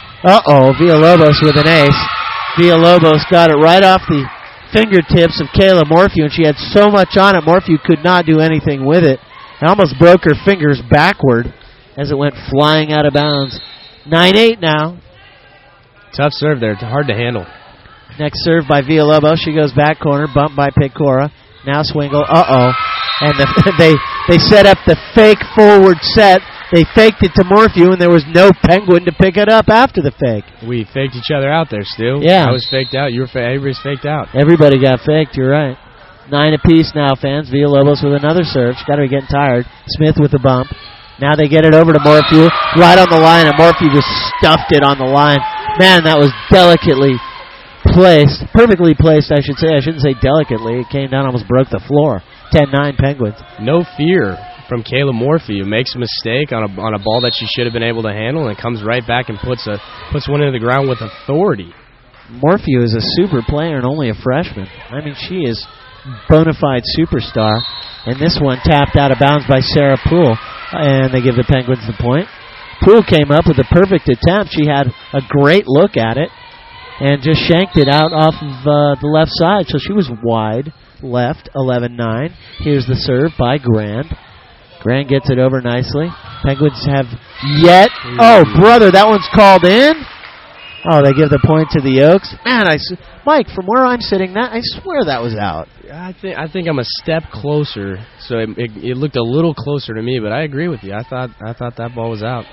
Villalobos with an ace. Villalobos got it right off the fingertips of Kayla Morphew, and she had so much on it, Morphew could not do anything with it. It almost broke her fingers backward as it went flying out of bounds. 9-8 now. Tough serve there. Hard to handle. Next serve by Villalobos. She goes back corner, bumped by Pecora. Now Swingle. And they set up the fake forward set. They faked it to Morphew, and there was no Penguin to pick it up after the fake. We faked each other out there, Stu. Yeah. I was faked out. Everybody's faked out. Everybody got faked. You're right. 9 apiece now, fans. Villalobos with another serve. She's got to be getting tired. Smith with the bump. Now they get it over to Morphew. Right on the line, and Morphew just stuffed it on the line. Man, that was delicately placed. Perfectly placed, I should say. I shouldn't say delicately. It came down, almost broke the floor. 10-9 Penguins. No fear from Kayla Morphew. Makes a mistake on a ball that she should have been able to handle, and comes right back and puts one into the ground with authority. Morphew is a super player and only a freshman. I mean, she is bona fide superstar. And this one tapped out of bounds by Sarah Poole. And they give the Penguins the point. Poole came up with a perfect attempt. She had a great look at it and just shanked it out off of the left side. So she was wide left, 11-9. Here's the serve by Grand. Grand gets it over nicely. Penguins have yet. Oh, brother, that one's called in. Oh, they give the point to the Oaks. Man, Mike, from where I'm sitting, I swear that was out. I think I'm a step closer, so it looked a little closer to me, but I agree with you. I thought that ball was out.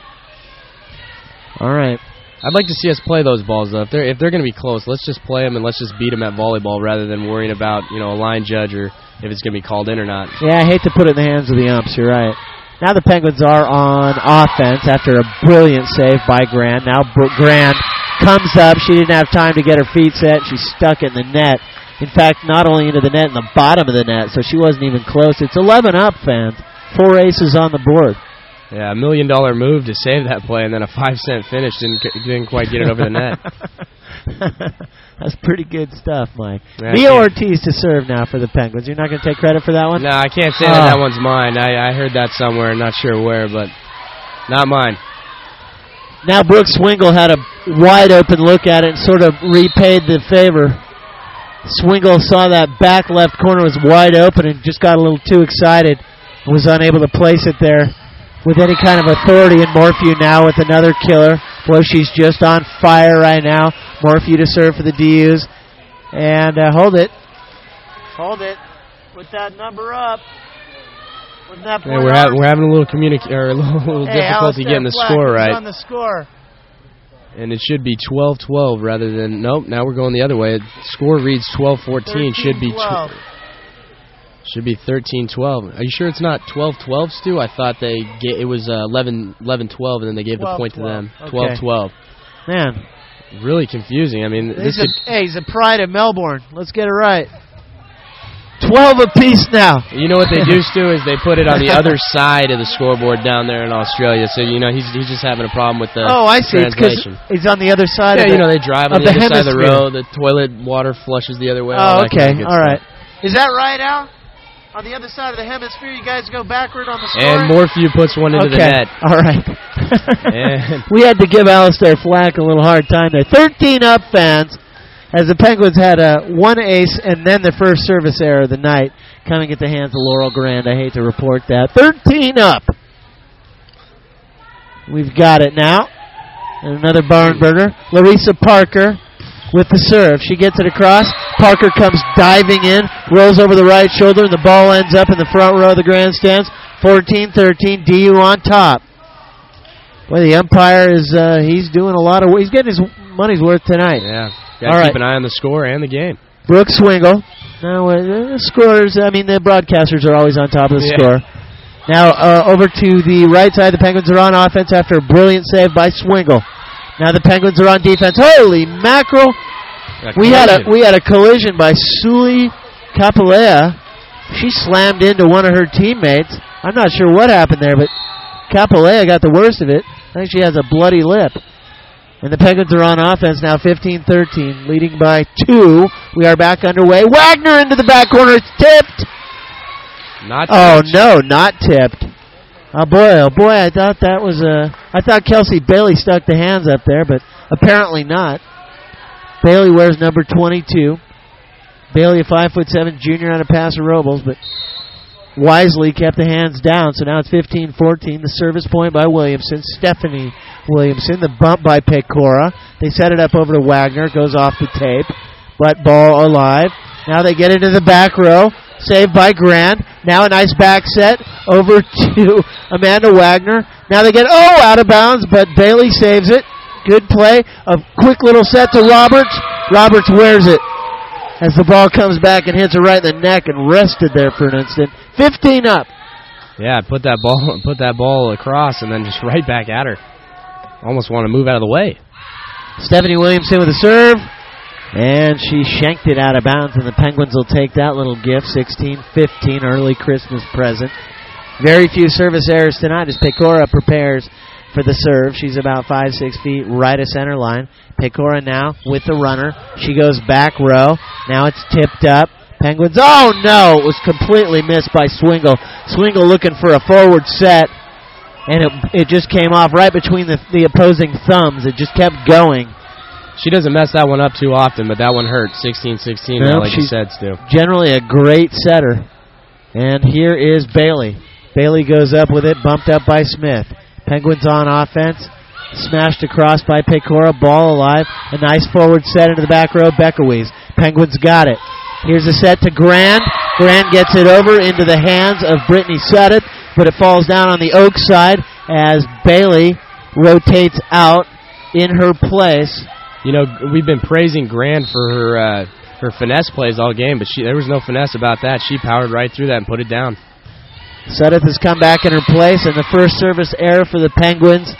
All right. I'd like to see us play those balls, though. If they're going to be close, let's just play them and let's just beat them at volleyball rather than worrying about a line judge or if it's going to be called in or not. Yeah, I hate to put it in the hands of the umps. You're right. Now the Penguins are on offense after a brilliant save by Grand. Now Grand comes up. She didn't have time to get her feet set. She stuck it in the net. In fact, not only into the net, in the bottom of the net, so she wasn't even close. It's 11 up, fans. 4 aces on the board. Yeah, $1 million move to save that play, and then a 5-cent finish didn't quite get it over the net. That's pretty good stuff, Mike. Yeah, Mia Ortiz to serve now for the Penguins. You're not going to take credit for that one? No, I can't say that one's mine. I heard that somewhere, not sure where, but not mine. Now Brooks Swingle had a wide-open look at it and sort of repaid the favor. Swingle saw that back left corner was wide open and just got a little too excited and was unable to place it there with any kind of authority. And Morphew now with another killer. Boy, she's just on fire right now. Morphew to serve for the DUs. And hold it. Hold it. Put that number up. Put that we're having a little difficulty getting the score right. On the score. And it should be 12-12 rather than... Nope, now we're going the other way. Score reads 12-14. Should be 13-12. Are you sure it's not 12-12, Stu? I thought it was 11-12, and then they gave the point to them. 12-12. Man. Really confusing. I mean, he's a pride of Melbourne. Let's get it right. 12 apiece now. You know what they do, Stu, is they put it on the other side of the scoreboard down there in Australia. So, he's just having a problem with the I see. translation. It's because he's on the other side of the they drive on the other side of the road. The toilet water flushes the other way. Oh, okay. All right. Is that right, Al? On the other side of the hemisphere, you guys go backward on the score? And Morphew puts one into the net. All right. We had to give Alistair Flack a little hard time there. 13 up, fans, as the Penguins had one ace and then the first service error of the night coming at the hands of Laurel Grand. I hate to report that. 13 up. We've got it now. And another barn burner. Larissa Parker with the serve. She gets it across. Parker comes diving in, rolls over the right shoulder, and the ball ends up in the front row of the grandstands. 14-13, DU on top. Boy, the umpire he's doing a lot of work. He's getting his money's worth tonight. Yeah. Got to keep an eye on the score and the game. Brooks Swingle. Now, the scorers, the broadcasters are always on top of the score. Now, over to the right side, the Penguins are on offense after a brilliant save by Swingle. Now the Penguins are on defense. Holy mackerel! We had a collision by Suli Capolea. She slammed into one of her teammates. I'm not sure what happened there, but Capolea got the worst of it. I think she has a bloody lip. And the Penguins are on offense now, 15-13, leading by 2. We are back underway. Wagner into the back corner. It's tipped. Not tipped. Oh, no, not tipped. Oh, boy, I thought that was I thought Kelsey Bailey stuck the hands up there, but apparently not. Bailey wears number 22. Bailey, a 5'7" junior on a Paso Robles, but wisely kept the hands down, so now it's 15-14. The service point by Williamson. Stephanie Williamson. The bump by Pecora. They set it up over to Wagner. Goes off the tape, but ball alive. Now they get into the back row. Saved by Grand. Now a nice back set over to Amanda Wagner. Now they get, out of bounds, but Bailey saves it. Good play. A quick little set to Roberts. Roberts wears it as the ball comes back and hits her right in the neck and rested there for an instant. 15 up. Yeah, put that ball across and then just right back at her. Almost want to move out of the way. Stephanie Williamson with a serve. And she shanked it out of bounds, and the Penguins will take that little gift, 16-15, early Christmas present. Very few service errors tonight as Pecora prepares for the serve. She's about 5-6 feet right of center line. Pecora now with the runner. She goes back row. Now it's tipped up. Penguins, oh no, it was completely missed by Swingle. Swingle looking for a forward set, and it just came off right between the opposing thumbs. It just kept going. She doesn't mess that one up too often, but that one hurt. 16-16, like you said, Stu. Generally a great setter. And here is Bailey. Bailey goes up with it, bumped up by Smith. Penguins on offense. Smashed across by Pecora, ball alive. A nice forward set into the back row, Beckawies. Penguins got it. Here's a set to Grand. Grand gets it over into the hands of Brittany Sudduth, but it falls down on the Oak side as Bailey rotates out in her place. We've been praising Grand for her finesse plays all game, but there was no finesse about that. She powered right through that and put it down. Sudduth has come back in her place, and the first service error for the Penguins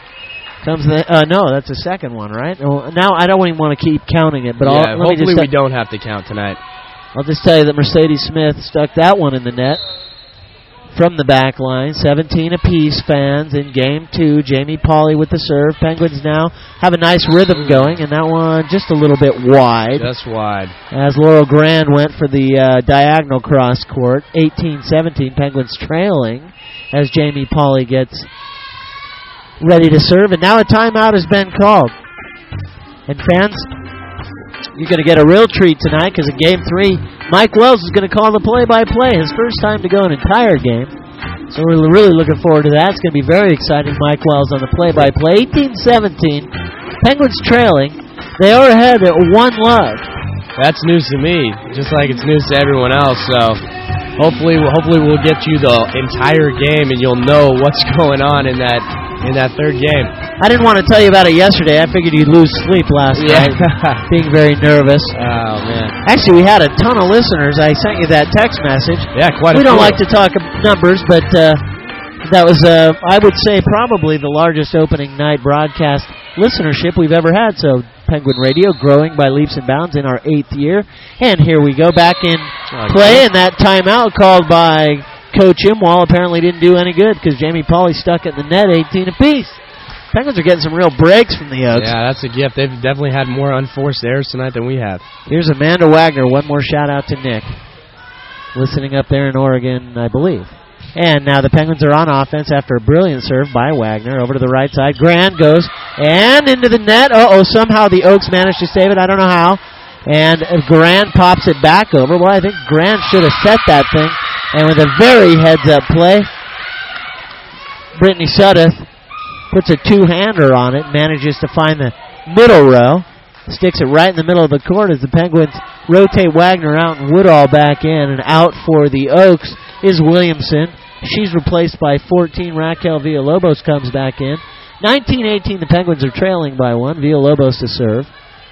comes. No, that's the second one, right? Now I don't even want to keep counting it, but hopefully we don't have to count tonight. I'll just tell you that Mercedes Smith stuck that one in the net. from the back line. 17 apiece, fans, in Game 2. Jamie Pauley with the serve. Penguins now have a nice rhythm going, and that one just a little bit wide. Just wide. As Laurel Grand went for the diagonal cross court. 18-17, Penguins trailing as Jamie Pauley gets ready to serve. And now a timeout has been called. And fans, you're going to get a real treat tonight because in Game 3, Mike Wells is going to call the play-by-play. His first time to go an entire game. So we're really looking forward to that. It's going to be very exciting. Mike Wells on the play-by-play. 18-17. Penguins trailing. They are ahead at 1 love. That's news to me, just like it's news to everyone else. So hopefully we'll get you the entire game and you'll know what's going on in that third game. I didn't want to tell you about it yesterday. I figured you'd lose sleep last night, being very nervous. Oh, man. Actually, we had a ton of listeners. I sent you that text message. Yeah, quite a few. We don't like to talk numbers, but that was, I would say, probably the largest opening night broadcast listenership we've ever had. So Penguin Radio growing by leaps and bounds in our 8th year. And here we go back in play, and that timeout called by Coach Imwall apparently didn't do any good because Jamie Pauley stuck at the net 18 apiece. Penguins are getting some real breaks from the Oaks. Yeah, that's a gift. They've definitely had more unforced errors tonight than we have. Here's Amanda Wagner. One more shout-out to Nick. Listening up there in Oregon, I believe. And now the Penguins are on offense after a brilliant serve by Wagner. Over to the right side. Grand goes and into the net. Somehow the Oaks managed to save it. I don't know how. And Grand pops it back over. Well, I think Grand should have set that thing. And with a very heads-up play, Brittany Suddeth puts a two-hander on it, manages to find the middle row, sticks it right in the middle of the court as the Penguins rotate Wagner out and Woodall back in. And out for the Oaks is Williamson. She's replaced by 14. Raquel Villalobos comes back in. 19-18, the Penguins are trailing by 1. Villalobos to serve.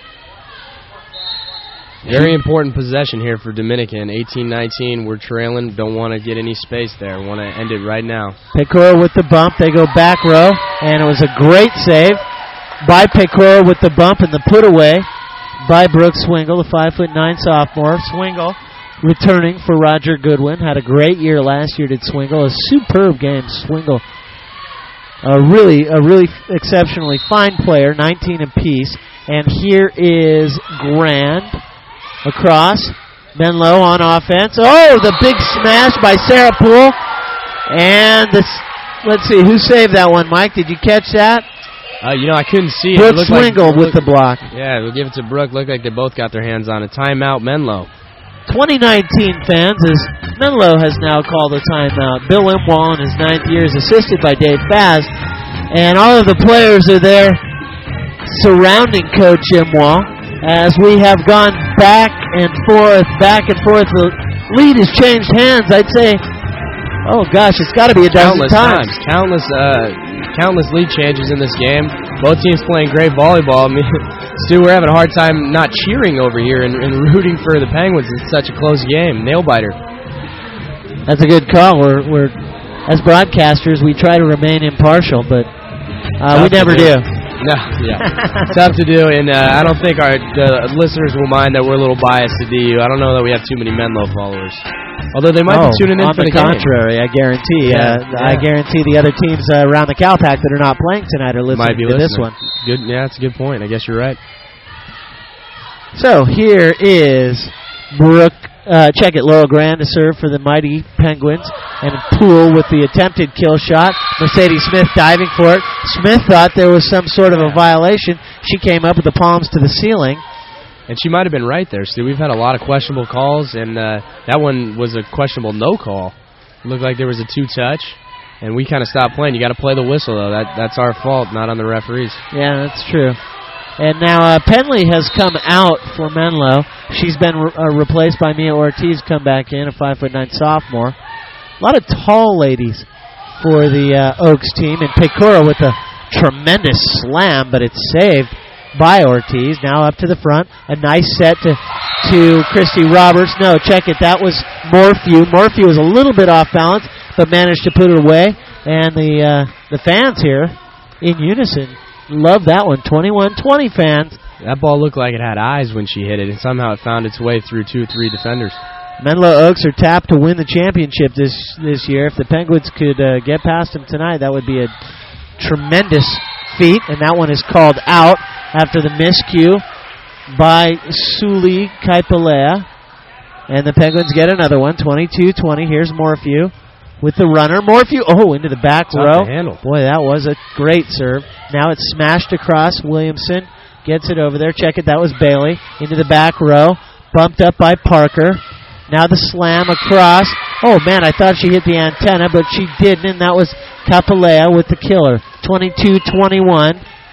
Very important possession here for Dominican. 18-19, we're trailing. Don't want to get any space there. Want to end it right now. Pecora with the bump. They go back row, and it was a great save by Pecora with the bump and the put away by Brooke Swingle, the 5'9" sophomore. Swingle returning for Roger Goodwin. Had a great year last year, did Swingle. A superb game, Swingle. A really exceptionally fine player, 19 apiece. And here is Grand. Across. Menlo on offense. Oh, the big smash by Sarah Poole. And let's see, who saved that one, Mike? Did you catch that? I couldn't see it. Brooke Swingle with the block. Yeah, we'll give it to Brooke. Looked like they both got their hands on it. Timeout, Menlo. 2019 fans, as Menlo has now called a timeout. Bill Imwall in his 9th year is assisted by Dave Faz. And all of the players are there surrounding Coach Imwall. As we have gone back and forth. The lead has changed hands, I'd say. Oh, gosh, it's got to be a dozen times. Countless lead changes in this game. Both teams playing great volleyball. I mean, Stu, we're having a hard time not cheering over here and rooting for the Penguins. It's such a close game. Nail-biter. That's a good call. We're as broadcasters, we try to remain impartial, but we never do. No, yeah. Tough to do, and I don't think the listeners will mind that we're a little biased to DU. I don't know that we have too many Menlo followers. Although they might be tuning in for the game. On the contrary, I guarantee. I guarantee the other teams around the Calpac that are not playing tonight are listening to this one. Good, yeah, that's a good point. I guess you're right. So here is Brooke. Check it, Laurel Grand to serve for the mighty Penguins. And Poole with the attempted kill shot. Mercedes Smith diving for it. Smith thought there was some sort of a violation. She came up with the palms to the ceiling. And she might have been right there, Stu. We've had a lot of questionable calls, and that one was a questionable no call. It looked like there was a two-touch, and we kind of stopped playing. You got to play the whistle, though. That's our fault, not on the referees. Yeah, that's true. And now Penley has come out for Menlo. She's been replaced by Mia Ortiz, come back in, a 5'9" sophomore. A lot of tall ladies for the Oaks team. And Pecora with a tremendous slam, but it's saved by Ortiz. Now up to the front. A nice set to Christy Roberts. No, check it. That was Morphew. Morphew was a little bit off balance, but managed to put it away. And the fans here in unison love that one. 21-20 fans. That ball looked like it had eyes when she hit it, and somehow it found its way through 2-3 defenders. Menlo Oaks are tapped to win the championship this year. If the Penguins could get past them tonight, that would be a tremendous feat, and that one is called out after the miscue by Suli Kaipalea. And the Penguins get another one, 22-20. Here's Morphew with the runner. Morphew, into the back row. Boy, that was a great serve. Now it's smashed across. Williamson gets it over there. Check it, that was Bailey. Into the back row. Bumped up by Parker. Now the slam across. Oh, man, I thought she hit the antenna, but she didn't, and that was Kapalea with the killer. 22-21.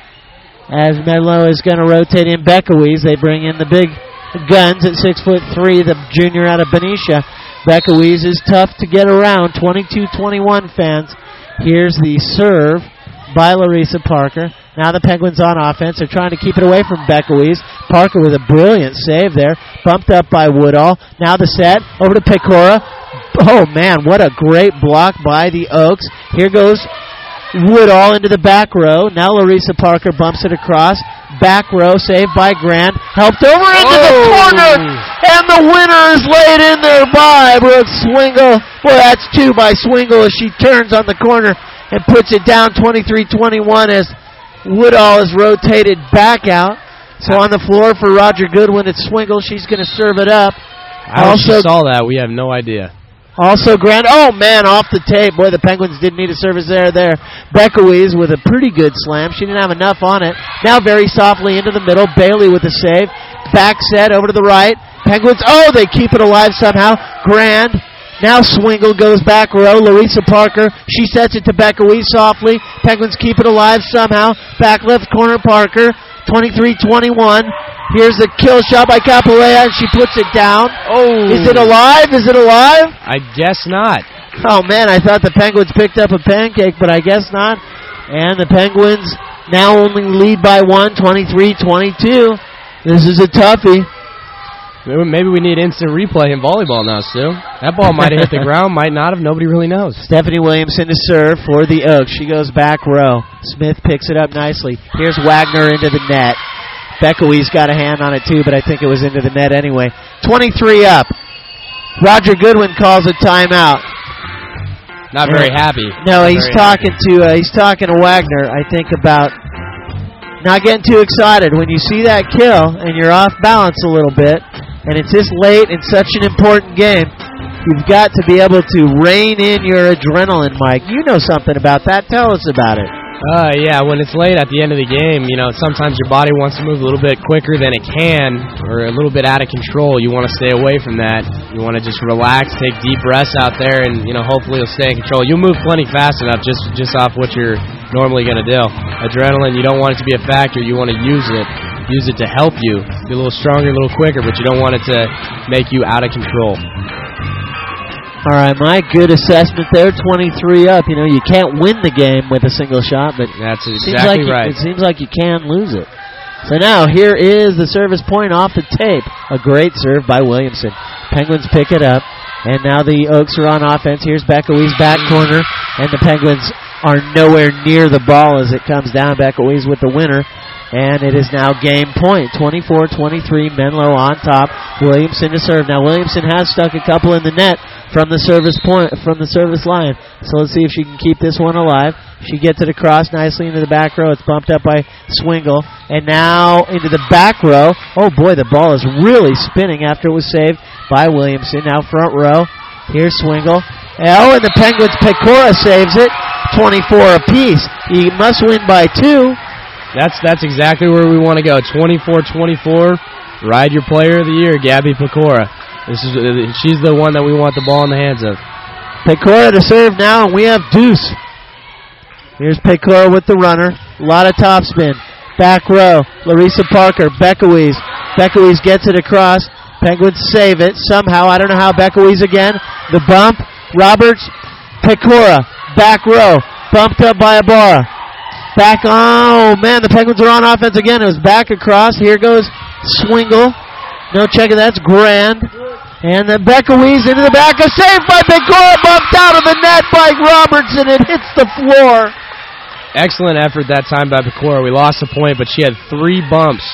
As Menlo is going to rotate in Beckawees, they bring in the big guns at 6'3", the junior out of Benicia. Beckawees is tough to get around. 22-21, fans. Here's the serve by Larissa Parker. Now the Penguins on offense. They're trying to keep it away from Beckawees. Parker with a brilliant save there. Bumped up by Woodall. Now the set. Over to Pecora. Oh, man, what a great block by the Oaks. Here goes Woodall into the back row. Now Larissa Parker bumps it across. Back row saved by Grant. Helped over into the corner. And the winner is laid in there by Brooke Swingle. Well, that's two by Swingle as she turns on the corner and puts it down 23-21 as Woodall is rotated back out. So on the floor for Roger Goodwin, it's Swingle. She's going to serve it up. How she saw that, we have no idea. Also Grant, off the tape. Boy, the Penguins didn't need a service there. Beckawees with a pretty good slam. She didn't have enough on it. Now very softly into the middle. Bailey with the save. Back set over to the right. Penguins, they keep it alive somehow. Grand. Now Swingle goes back row. Larissa Parker, she sets it to Beckawees softly. Penguins keep it alive somehow. Back left corner Parker. 23-21. Here's the kill shot by Kapalea, and she puts it down. Is it alive? I guess not. Oh, man, I thought the Penguins picked up a pancake, but I guess not. And the Penguins now only lead by one, 23-22. This is a toughie. Maybe we need instant replay in volleyball now, Stu. That ball might have hit the ground, might not have. Nobody really knows. Stephanie Williamson to serve for the Oaks. She goes back row. Smith picks it up nicely. Here's Wagner into the net. Beckawees got a hand on it too, but I think it was into the net anyway. 23 up. Roger Goodwin calls a timeout. Not very happy. No, he's talking to Wagner, I think, about not getting too excited. When you see that kill and you're off balance a little bit, and it's this late in such an important game, you've got to be able to rein in your adrenaline, Mike. You know something about that. Tell us about it. Yeah, when it's late at the end of the game, sometimes your body wants to move a little bit quicker than it can, or a little bit out of control. You want to stay away from that. You want to just relax, take deep breaths out there, and, hopefully you'll stay in control. You'll move plenty fast enough just off what you're normally going to do. Adrenaline, you don't want it to be a factor. You want to use it. Use it to help you be a little stronger, a little quicker, but you don't want it to make you out of control. All right, Mike, good assessment there. 23 up. You can't win the game with a single shot, but that's exactly right. It seems like you can lose it. So now here is the service point off the tape. A great serve by Williamson. Penguins pick it up, and now the Oaks are on offense. Here's Beckawees back corner, and the Penguins are nowhere near the ball as it comes down. Beckawees with the winner. And it is now game point. 24-23, Menlo on top. Williamson to serve. Now Williamson has stuck a couple in the net from the service line. So let's see if she can keep this one alive. She gets it across nicely into the back row. It's bumped up by Swingle. And now into the back row. Oh boy, the ball is really spinning after it was saved by Williamson. Now front row. Here's Swingle. And the Penguins, Pecora saves it. 24 apiece. You must win by 2. That's exactly where we want to go. 24-24. Ride your player of the year, Gabby Pecora. She's the one that we want the ball in the hands of. Pecora to serve now, and we have deuce. Here's Pecora with the runner. A lot of topspin. Back row. Larissa Parker. Beckawees. Beckawees gets it across. Penguins save it somehow. I don't know how. Beckawees again. The bump. Roberts. Pecora. Back row. Bumped up by Ibarra. Back, the Penguins are on offense again. It was back across. Here goes Swingle. No checking, that's Grand. And then Beckawees into the back. A save by Pecora, bumped out of the net by Robertson. It hits the floor. Excellent effort that time by Pecora. We lost a point, but she had 3 bumps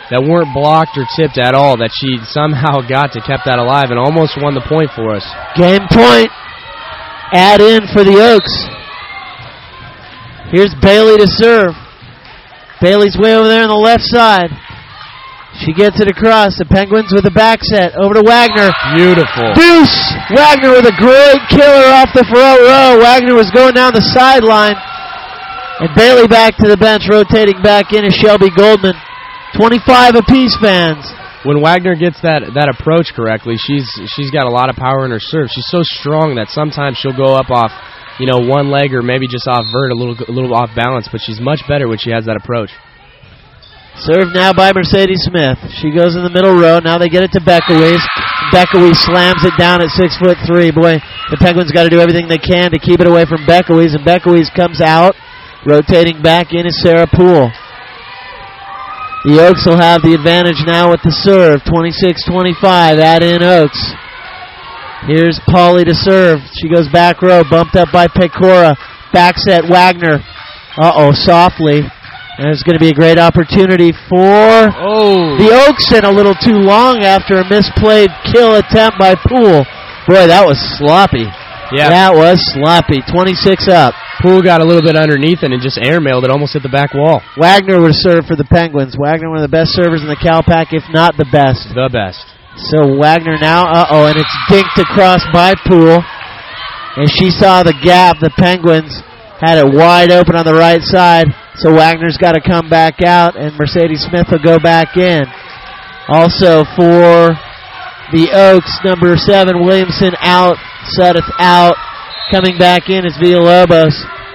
that weren't blocked or tipped at all that she somehow got to kept that alive and almost won the point for us. Game point. Add in for the Oaks. Here's Bailey to serve. Bailey's way over there on the left side. She gets it across. The Penguins with a back set. Over to Wagner. Beautiful. Deuce! Wagner with a great killer off the front row. Wagner was going down the sideline. And Bailey back to the bench, rotating back in is Shelby Goldman. 25 apiece, fans. When Wagner gets that approach correctly, she's got a lot of power in her serve. She's so strong that sometimes she'll go up off, one leg or maybe just off vert, a little off balance, but she's much better when she has that approach. Served now by Mercedes Smith. She goes in the middle row. Now they get it to Beckawies. Beckawies slams it down at 6'3". Boy, the Penguins got to do everything they can to keep it away from Beckawies, and Beckawies comes out. Rotating back in is Sarah Poole. The Oaks will have the advantage now with the serve. 26-25, add in Oaks. Here's Pauly to serve. She goes back row, bumped up by Pecora. Back set, Wagner. Softly. And it's going to be a great opportunity for the Oaks, and a little too long after a misplayed kill attempt by Poole. Boy, that was sloppy. Yeah. That was sloppy. 26 up. Poole got a little bit underneath and just airmailed it, almost hit the back wall. Wagner would serve for the Penguins. Wagner, one of the best servers in the Cal-Pac, if not the best. The best. So Wagner now, and it's dinked across by Poole. And she saw the gap. The Penguins had it wide open on the right side. So Wagner's got to come back out, and Mercedes Smith will go back in. Also for the Oaks, number 7, Williamson out, Sudduth out. Coming back in is Villalobos.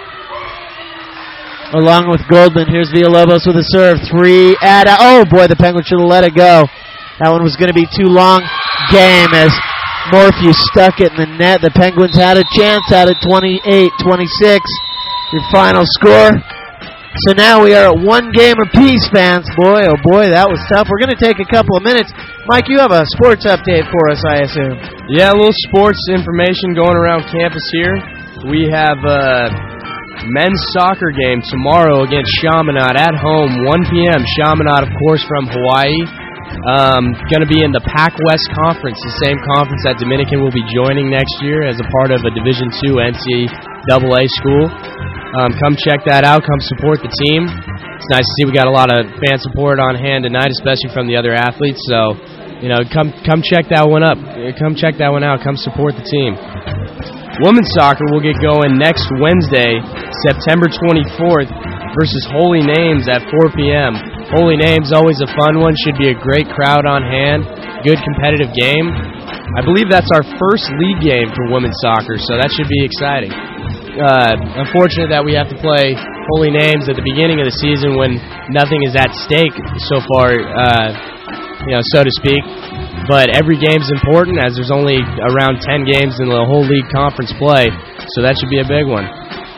Along with Goldman, here's Villalobos with a serve. 3, add out. Oh, boy, the Penguins should have let it go. That one was going to be too long. Game as Morphew stuck it in the net. The Penguins had a chance at it, 28-26. Your final score. So now we are at one game apiece, fans. Boy, oh boy, that was tough. We're going to take a couple of minutes. Mike, you have a sports update for us, I assume. Yeah, a little sports information going around campus here. We have a men's soccer game tomorrow against Chaminade at home, 1 p.m. Chaminade, of course, from Hawaii. Going to be in the Pac-West Conference, the same conference that Dominican will be joining next year as a part of a Division II NCAA school. Come check that out. Come support the team. It's nice to see we got a lot of fan support on hand tonight, especially from the other athletes. So, come check that one up. Come check that one out. Come support the team. Women's soccer will get going next Wednesday, September 24th, versus Holy Names at 4 p.m. Holy Names, always a fun one. Should be a great crowd on hand. Good competitive game. I believe that's our first league game for women's soccer, so that should be exciting. Unfortunate that we have to play Holy Names at the beginning of the season when nothing is at stake so far, so to speak. But every game's important, as there's only around 10 games in the whole league conference play, so that should be a big one.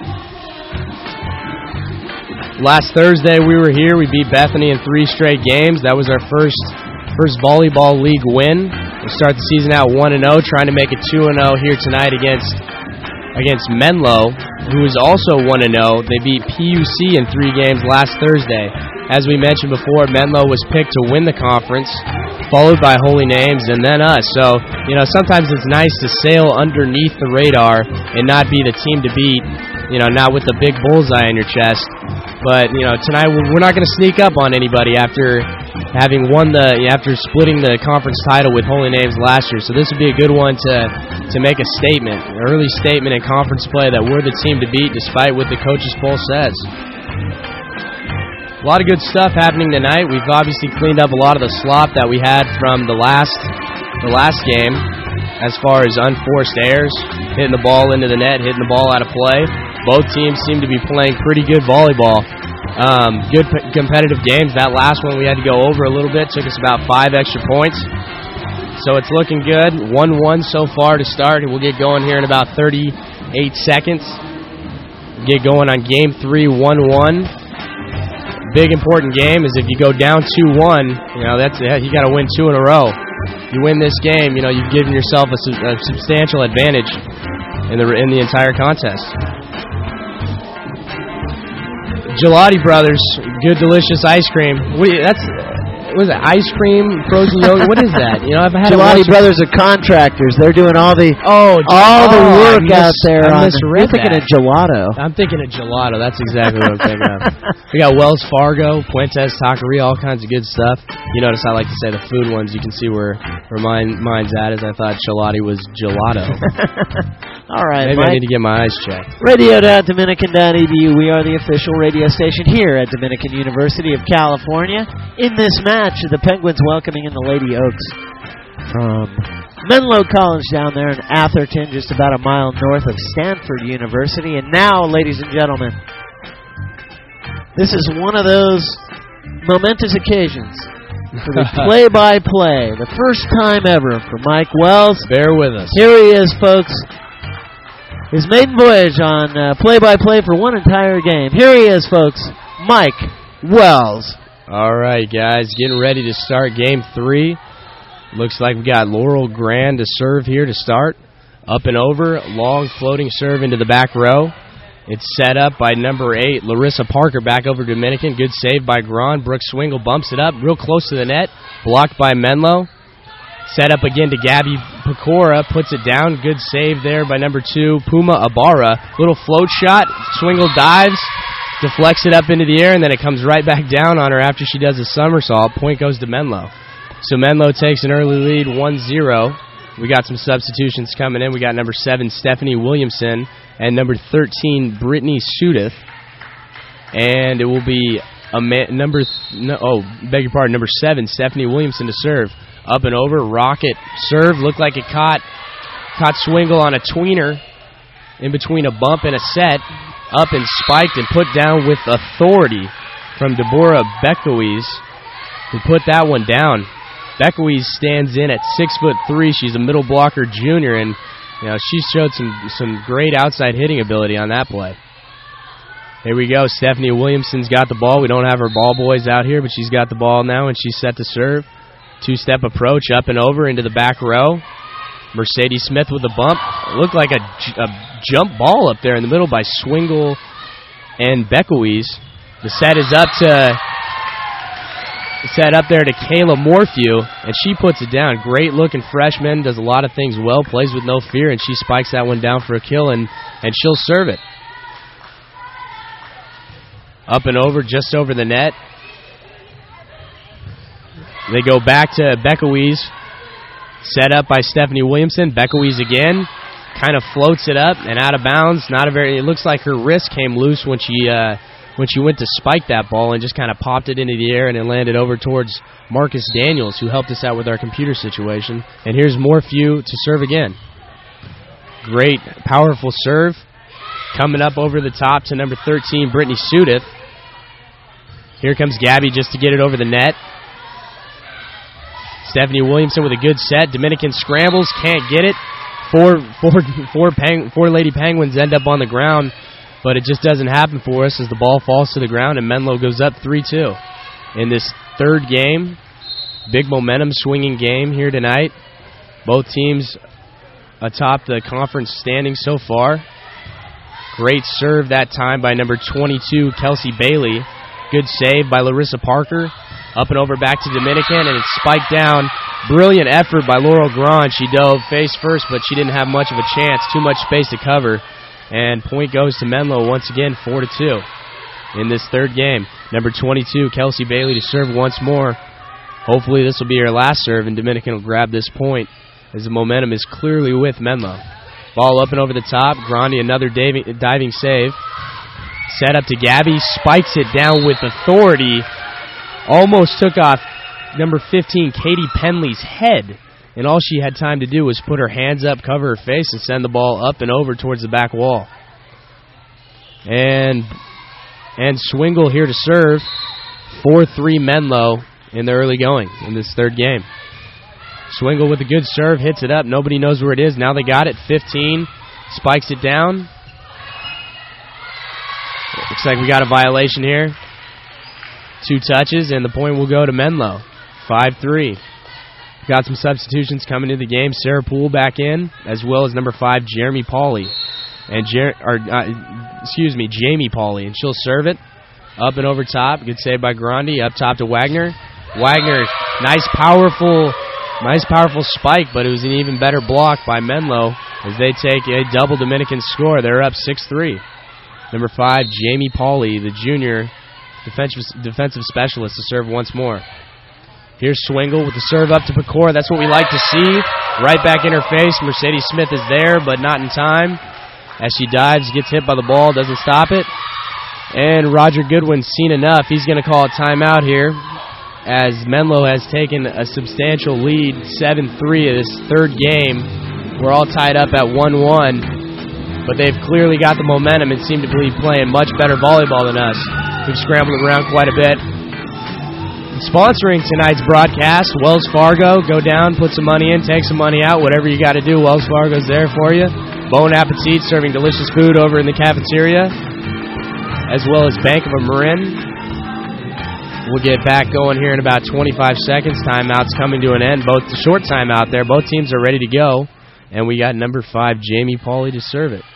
Last Thursday we were here. We beat Bethany in 3 straight games. That was our first volleyball league win. We'll start the season out 1-0, trying to make it 2-0 here tonight against Menlo, who is also 1-0. They beat PUC in 3 games last Thursday. As we mentioned before, Menlo was picked to win the conference, followed by Holy Names, and then us. So, sometimes it's nice to sail underneath the radar and not be the team to beat, not with the big bullseye on your chest. But, tonight we're not going to sneak up on anybody after after splitting the conference title with Holy Names last year. So this would be a good one to make a statement, an early statement in conference play that we're the team to beat despite what the coaches poll says. A lot of good stuff happening tonight. We've obviously cleaned up a lot of the slop that we had from the last game as far as unforced errors, hitting the ball into the net, hitting the ball out of play. Both teams seem to be playing pretty good volleyball. Good competitive games. That last one we had to go over a little bit. Took us about 5 extra points. So it's looking good. 1-1 so far to start. We'll get going here in about 38 seconds. Get going on Game 3, 1-1. Big important game is if you go down 2-1, you got to win 2 in a row. You win this game, you've given yourself a substantial advantage in the entire contest. Gelati Brothers, good delicious ice cream. was it ice cream, frozen yogurt? What is that? You know, I've had Gelati Brothers are contractors. They're doing all the work out there. You're thinking of gelato. I'm thinking of gelato. That's exactly what I'm thinking of. We got Wells Fargo, Puentes Taqueria, all kinds of good stuff. You notice I like to say the food ones. You can see where mine's at, as I thought Gelati was gelato. All right, maybe Mike. I need to get my eyes checked. Radio.Dominican.edu. We are the official radio station here at Dominican University of California. In this match, the Penguins welcoming in the Lady Oaks from Menlo College down there in Atherton, just about a mile north of Stanford University. And now, ladies and gentlemen, this is one of those momentous occasions for the play-by-play. The first time ever for Mike Wells. Bear with us. Here he is, folks. His maiden voyage on play-by-play for one entire game. Here he is, folks. Mike Wells. All right, guys, getting ready to start Game 3. Looks like we got Laurel Grand to serve here to start. Up and over, long floating serve into the back row. It's set up by number 8, Larissa Parker, back over Dominican. Good save by Grand. Brooke Swingle bumps it up real close to the net. Blocked by Menlo. Set up again to Gabby Pecora. Puts it down. Good save there by number 2, Puma Ibarra. Little float shot. Swingle dives. Deflects it up into the air, and then it comes right back down on her after she does a somersault. Point goes to Menlo. So Menlo takes an early lead, 1-0. We got some substitutions coming in. We got number 7, Stephanie Williamson, and number 13, Brittany Sudeth. And it will be number 7, Stephanie Williamson to serve. Up and over, rocket serve. Looked like it caught Swingle on a tweener in between a bump and a set. Up and spiked and put down with authority from Deborah Beckowese, who put that one down. Beckowese stands in at 6'3". She's a middle blocker junior, and she showed some great outside hitting ability on that play. Here we go. Stephanie Williamson's got the ball. We don't have her ball boys out here, but she's got the ball now, and she's set to serve. Two-step approach, up and over into the back row. Mercedes Smith with a bump. It looked like a jump ball up there in the middle by Swingle and Beckowese. The set is up there to Kayla Morphew, and she puts it down. Great-looking freshman, does a lot of things well, plays with no fear, and she spikes that one down for a kill, and she'll serve it. Up and over, just over the net. They go back to Beckowese. Set up by Stephanie Williamson. Beckowese again. Kind of floats it up and out of bounds. It looks like her wrist came loose when she went to spike that ball and just kind of popped it into the air and it landed over towards Marcus Daniels, who helped us out with our computer situation. And here's Morphew to serve again. Great, powerful serve. Coming up over the top to number 13, Brittany Sudeth. Here comes Gabby just to get it over the net. Stephanie Williamson with a good set. Dominican scrambles, can't get it. Four Lady Penguins end up on the ground, but it just doesn't happen for us as the ball falls to the ground and Menlo goes up 3-2. In this third game, big momentum swinging game here tonight. Both teams atop the conference standings so far. Great serve that time by number 22, Kelsey Bailey. Good save by Larissa Parker. Up and over back to Dominican, and it's spiked down. Brilliant effort by Laurel Grand. She dove face first, but she didn't have much of a chance. Too much space to cover. And point goes to Menlo once again, 4-2 in this third game. Number 22, Kelsey Bailey to serve once more. Hopefully this will be her last serve, and Dominican will grab this point as the momentum is clearly with Menlo. Ball up and over the top. Grandi, another diving save. Set up to Gabby. Spikes it down with authority. Almost took off number 15, Katie Penley's head. And all she had time to do was put her hands up, cover her face, and send the ball up and over towards the back wall. And Swingle here to serve. 4-3 Menlo in the early going in this third game. Swingle with a good serve, hits it up. Nobody knows where it is. Now they got it. 15. Spikes it down. Looks like we got a violation here. 2 touches, and the point will go to Menlo. 5-3. Got some substitutions coming into the game. Sarah Poole back in, as well as number 5, Jeremy Pauley. And Jamie Pauley, and she'll serve it. Up and over top. Good save by Grandi. Up top to Wagner. Wagner, nice powerful spike, but it was an even better block by Menlo as they take a double Dominican score. They're up 6-3. Number 5, Jamie Pauley, the junior defensive specialist, to serve once more. Here's Swingle with the serve up to Pecora. That's what we like to see. Right back in her face. Mercedes Smith is there, but not in time. As she dives, gets hit by the ball, doesn't stop it. And Roger Goodwin's seen enough. He's going to call a timeout here as Menlo has taken a substantial lead, 7-3 of this third game. We're all tied up at 1-1, but they've clearly got the momentum and seem to be playing much better volleyball than us. We've scrambled around quite a bit. Sponsoring tonight's broadcast, Wells Fargo. Go down, put some money in, take some money out, whatever you got to do. Wells Fargo's there for you. Bon Appetit, serving delicious food over in the cafeteria, as well as Bank of Marin. We'll get back going here in about 25 seconds. Timeout's coming to an end. Both the short timeout there. Both teams are ready to go, and we got number 5, Jamie Pauley, to serve it.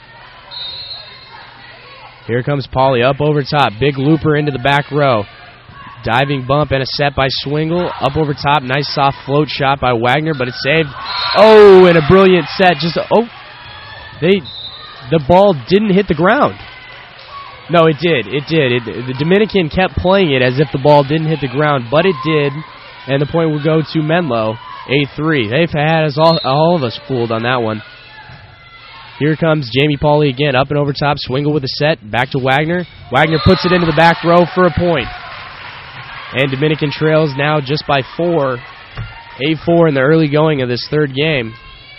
Here comes Pauley up over top. Big looper into the back row. Diving bump and a set by Swingle. Up over top. Nice soft float shot by Wagner, but it's saved. Oh, and a brilliant set. The ball didn't hit the ground. No, it did. The Dominican kept playing it as if the ball didn't hit the ground, but it did. And the point will go to Menlo, 8-3. They've had us all of us fooled on that one. Here comes Jamie Pauley again. Up and over top. Swingle with a set. Back to Wagner. Wagner puts it into the back row for a point. And Dominican trails now just by 4. 8-4 in the early going of this third game.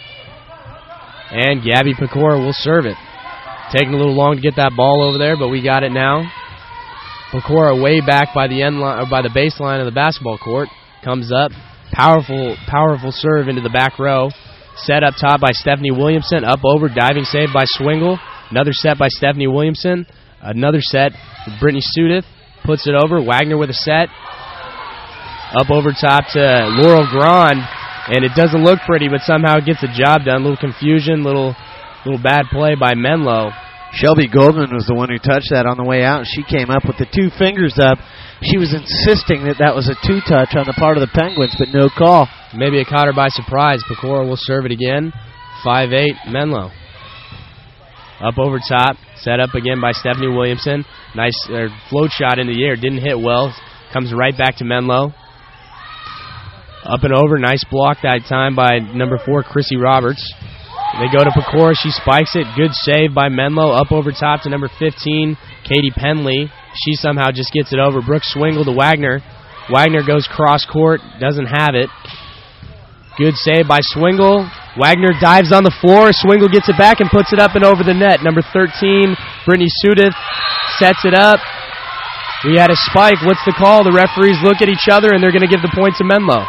And Gabby Pecora will serve it. Taking a little long to get that ball over there, but we got it now. Pecora way back by the end line, or by the baseline of the basketball court. Comes up. Powerful serve into the back row. Set up top by Stephanie Williamson. Up over, diving save by Swingle. Another set by Stephanie Williamson. Another set for Brittany Sudith. Puts it over. Wagner with a set. Up over top to Laurel Grand. And it doesn't look pretty, but somehow it gets the job done. Little confusion, little bad play by Menlo. Shelby Goldman was the one who touched that on the way out. She came up with the 2 fingers up. She was insisting that was a 2-touch on the part of the Penguins, but no call. Maybe it caught her by surprise. Pecora will serve it again. 5-8, Menlo. Up over top. Set up again by Stephanie Williamson. Nice float shot into the air. Didn't hit well. Comes right back to Menlo. Up and over. Nice block that time by number 4, Chrissy Roberts. They go to Pecora. She spikes it. Good save by Menlo. Up over top to number 15, Katie Penley. She somehow just gets it over. Brooke Swingle to Wagner. Wagner goes cross court. Doesn't have it. Good save by Swingle. Wagner dives on the floor. Swingle gets it back and puts it up and over the net. Number 13, Brittany Sudith, sets it up. We had a spike. What's the call? The referees look at each other, and they're going to give the point to Menlo.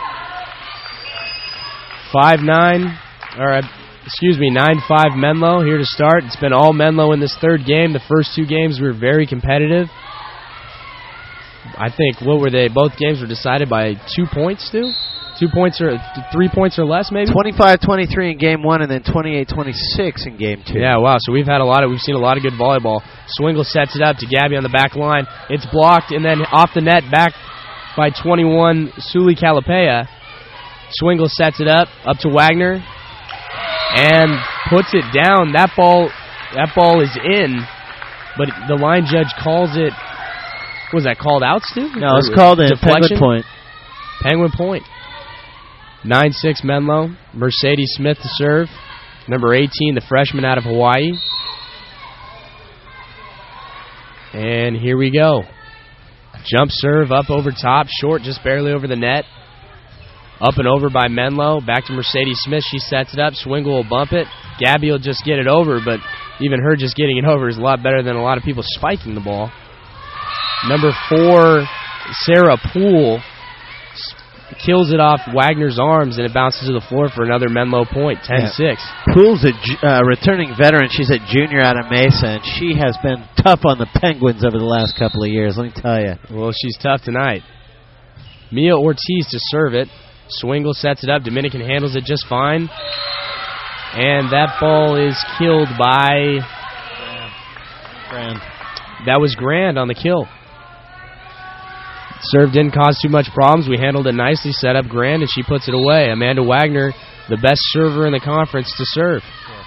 9-5 Menlo here to start. It's been all Menlo in this third game. The first 2 games were very competitive. I think, what were they? Both games were decided by 2 points, Stu? 2 points or 3 points or less, maybe? 25-23 in game 1 and then 28-26 in game 2. Yeah, wow. So we've seen a lot of good volleyball. Swingle sets it up to Gabby on the back line. It's blocked and then off the net back by 21 Suli Calapea. Swingle sets it up to Wagner and puts it down. That ball is in, but the line judge calls it. Was that called out, Stu? No, it's called a Penguin point. Penguin point. 9-6 Menlo. Mercedes Smith to serve. Number 18, the freshman out of Hawaii. And here we go. Jump serve up over top. Short, just barely over the net. Up and over by Menlo. Back to Mercedes Smith. She sets it up. Swingle will bump it. Gabby will just get it over, but even her just getting it over is a lot better than a lot of people spiking the ball. Number 4, Sarah Poole, kills it off Wagner's arms, and it bounces to the floor for another Menlo point, 10-6. Yeah. Poole's a returning veteran. She's a junior out of Mesa, and she has been tough on the Penguins over the last couple of years, let me tell you. Well, she's tough tonight. Mia Ortiz to serve it. Swingle sets it up. Dominican handles it just fine. And that ball is killed by... Grand. That was Grand on the kill. Serve didn't cause too much problems. We handled it nicely, set up grand, and she puts it away. Amanda Wagner, the best server in the conference to serve.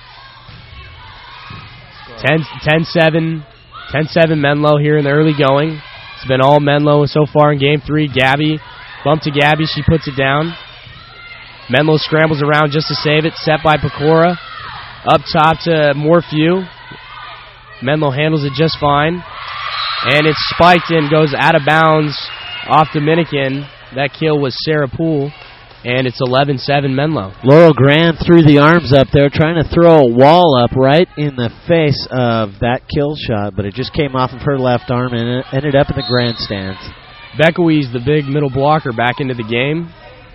10-7 Menlo here in the early going. It's been all Menlo so far in Game 3. Gabby, bump to Gabby, she puts it down. Menlo scrambles around just to save it, set by Pecora. Up top to Morphew. Menlo handles it just fine. And it's spiked and goes out of bounds off Dominican. That kill was Sarah Poole. And it's 11-7 Menlo. Laurel Grand threw the arms up there, trying to throw a wall up right in the face of that kill shot, but it just came off of her left arm and it ended up in the grandstands. Beckowese, the big middle blocker, back into the game.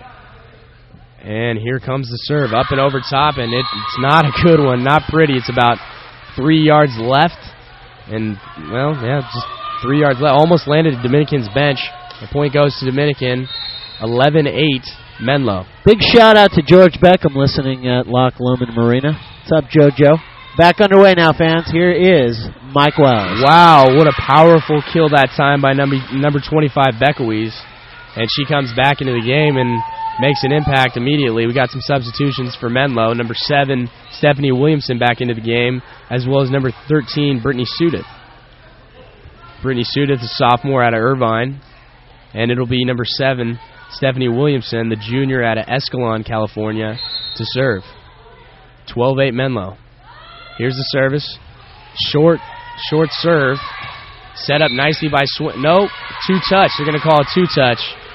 And here comes the serve, up and over top, and it's not a good one, not pretty. It's about 3 yards left. And, well, yeah, just 3 yards left. Almost landed at Dominican's bench. The point goes to Dominican, 11-8. Menlo. Big shout out to George Beckham listening at Loch Lomond Marina. What's up, JoJo? Back underway now, fans. Here is Mike Wells. Wow, what a powerful kill that time by number 25, Beckowese. And she comes back into the game and makes an impact immediately. We got some substitutions for Menlo. Number 7, Stephanie Williamson back into the game, as well as number 13, Brittany Sudith. Brittany Sudith, a sophomore out of Irvine. And it'll be number 7, Stephanie Williamson, the junior out of Escalon, California, to serve. 12-8 Menlo. Here's the service. Short serve. Set up nicely by no, two-touch. They're going to call it two-touch.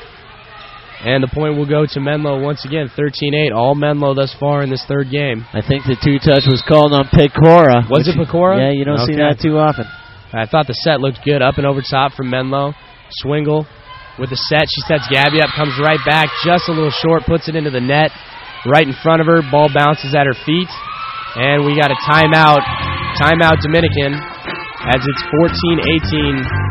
And the point will go to Menlo once again, 13-8. All Menlo thus far in this third game. I think the two-touch was called on Pecora. Was it Pecora? Yeah, you don't see that too often. I thought the set looked good. Up and over top from Menlo. Swingle. With the set, she sets Gabby up, comes right back, just a little short, puts it into the net, right in front of her. Ball bounces at her feet, and we got a timeout. Timeout Dominican, as it's 14-8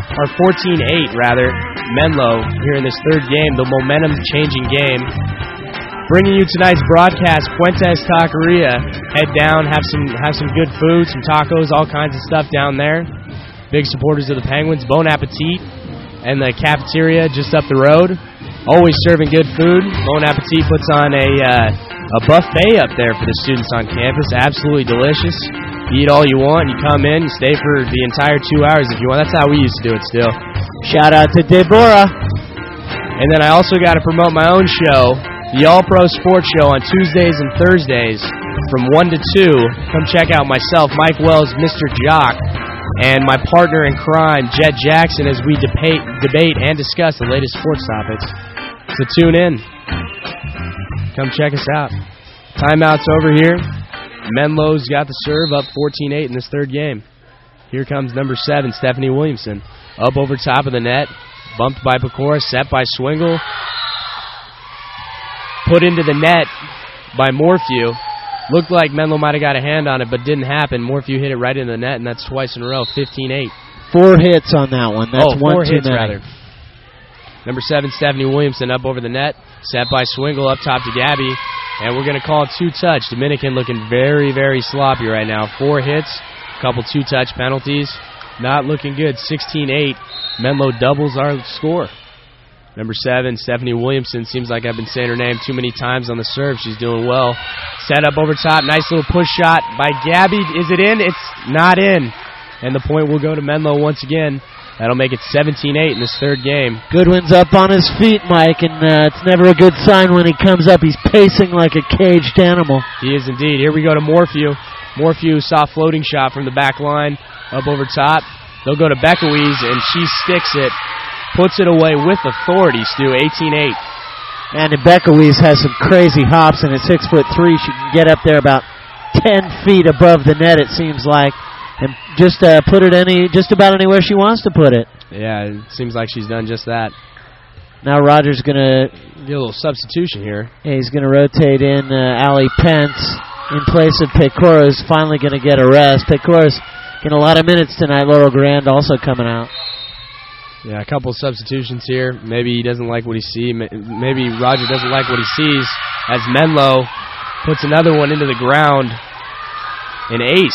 Menlo here in this third game, the momentum-changing game. Bringing you tonight's broadcast, Fuentes Taqueria. Head down, have some good food, some tacos, all kinds of stuff down there. Big supporters of the Penguins. Bon Appetit. And the cafeteria just up the road. Always serving good food. Bon Appetit puts on a buffet up there for the students on campus. Absolutely delicious. You eat all you want. You come in, you stay for the entire 2 hours if you want. That's how we used to do it still. Shout out to Deborah. And then I also got to promote my own show, the All-Pro Sports Show on Tuesdays and Thursdays from 1 to 2. Come check out myself, Mike Wells, Mr. Jock, and my partner in crime, Jet Jackson, as we debate and discuss the latest sports topics. So tune in. Come check us out. Timeout's over here. Menlo's got the serve, up 14-8 in this third game. Here comes number 7, Stephanie Williamson. Up over top of the net. Bumped by Pecora, set by Swingle. Put into the net by Morphew. Looked like Menlo might have got a hand on it, but didn't happen. Morphew hit it right in the net, and that's twice in a row, 15-8. 4 hits on that one. That's four too hits, many. rather. Number 7, Stephanie Williamson, up over the net. Set by Swingle, up top to Gabby. And we're going to call it two-touch. Dominican looking very, very sloppy right now. 4 hits, a couple two-touch penalties. Not looking good. 16-8. Menlo doubles our score. Number 7, Stephanie Williamson. Seems like I've been saying her name too many times on the serve. She's doing well. Set up over top. Nice little push shot by Gabby. Is it in? It's not in. And the point will go to Menlo once again. That'll make it 17-8 in this third game. Goodwin's up on his feet, Mike, and it's never a good sign when he comes up. He's pacing like a caged animal. He is indeed. Here we go to Morphew. Morphew, soft floating shot from the back line. Up over top. They'll go to Beckowese, and she sticks it. Puts it away with authority, Stu, 18-8. And Beckowese has some crazy hops, and at 6'3", she can get up there about 10 feet above the net, it seems like, and just put it just about anywhere she wants to put it. Yeah, it seems like she's done just that. Now Roger's going to get a little substitution here. Yeah, he's going to rotate in Allie Pence in place of Pecora, who's finally going to get a rest. Pecora's getting a lot of minutes tonight. Laurel Grand also coming out. Yeah, a couple of substitutions here. Maybe he doesn't like what he sees. Maybe Roger doesn't like what he sees as Menlo puts another one into the ground. An ace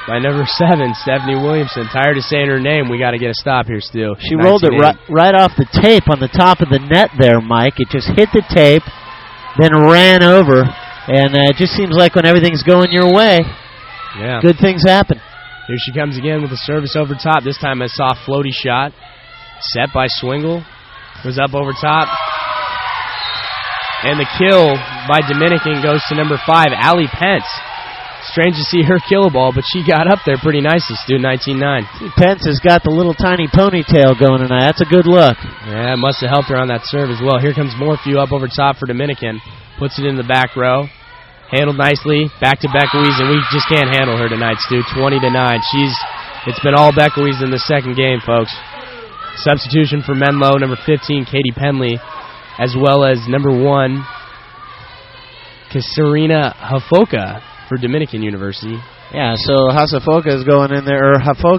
by number 7, Stephanie Williamson. Tired of saying her name. We got to get a stop here, Stu. She rolled it right off the tape on the top of the net there, Mike. It just hit the tape, then ran over, and it just seems like when everything's going your way, good things happen. Here she comes again with a service over top. This time a soft floaty shot. Set by Swingle. Goes up over top. And the kill by Dominican goes to number 5, Allie Pence. Strange to see her kill a ball, but she got up there pretty nicely, Stu, 19-9. Pence has got the little tiny ponytail going tonight. That's a good look. Yeah, it must have helped her on that serve as well. Here comes Morphew up over top for Dominican. Puts it in the back row. Handled nicely. Back to Beckowese, and we just can't handle her tonight, Stu. 20-9. It's been all Beckowese in the second game, folks. Substitution for Menlo, number 15, Katie Penley, as well as number 1, Kasarina Hafoka for Dominican University. Yeah, so Hafoka is going in there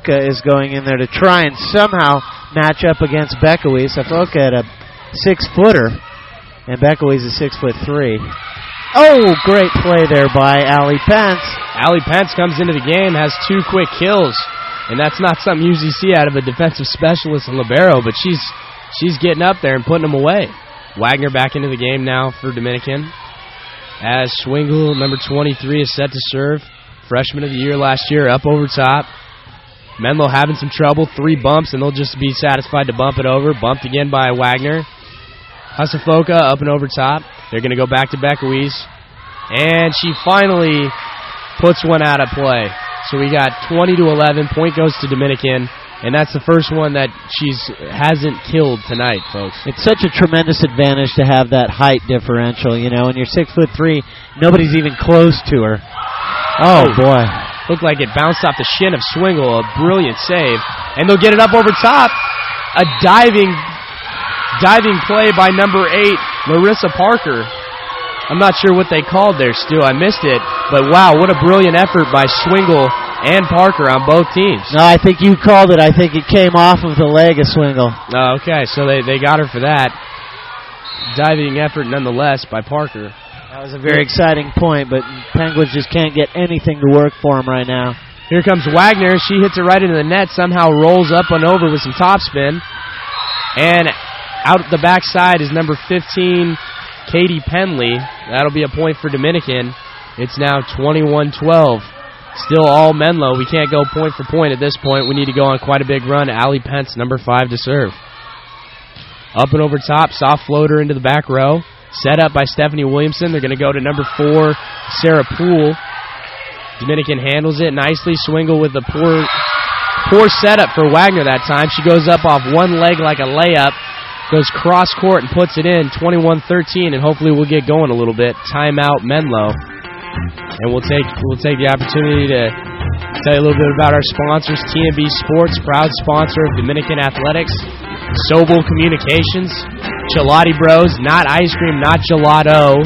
to try and somehow match up against Beckowese. Hafoka at a 6-footer, and Beckowese is 6'3". Oh, great play there by Allie Pence. Allie Pence comes into the game, has 2 quick kills, and that's not something you usually see out of a defensive specialist and libero, but she's getting up there and putting them away. Wagner back into the game now for Dominican. As Swingle, number 23, is set to serve. Freshman of the year last year, up over top. Menlo having some trouble, 3 bumps, and they'll just be satisfied to bump it over. Bumped again by Wagner. Hasafoka up and over top. They're going to go back to Beckowese. And she finally puts one out of play. So we got 20-11. Point goes to Dominican. And that's the first one that hasn't killed tonight, folks. It's such a tremendous advantage to have that height differential, you know. When you're 6'3", nobody's even close to her. Oh, boy. Looked like it bounced off the shin of Swingle. A brilliant save. And they'll get it up over top. A diving play by number 8, Larissa Parker. I'm not sure what they called there, Stu. I missed it. But, wow, what a brilliant effort by Swingle and Parker on both teams. No, I think you called it. I think it came off of the leg of Swingle. Oh, okay, so they got her for that. Diving effort nonetheless by Parker. That was a very exciting point, but Penguins just can't get anything to work for them right now. Here comes Wagner. She hits it right into the net, somehow rolls up and over with some topspin. And out the backside is number 15, Katie Penley. That'll be a point for Dominican. It's now 21-12. Still all Menlo. We can't go point for point at this point. We need to go on quite a big run. Allie Pence, number 5, to serve. Up and over top, soft floater into the back row. Set up by Stephanie Williamson. They're going to go to number 4, Sarah Poole. Dominican handles it nicely. Swingle with the poor setup for Wagner that time. She goes up off one leg like a layup. Goes cross court and puts it in, 21-13, and hopefully we'll get going a little bit. Timeout Menlo. And we'll take the opportunity to tell you a little bit about our sponsors. TMB Sports, proud sponsor of Dominican Athletics. Sobel Communications. Gelati Bros, not ice cream, not gelato.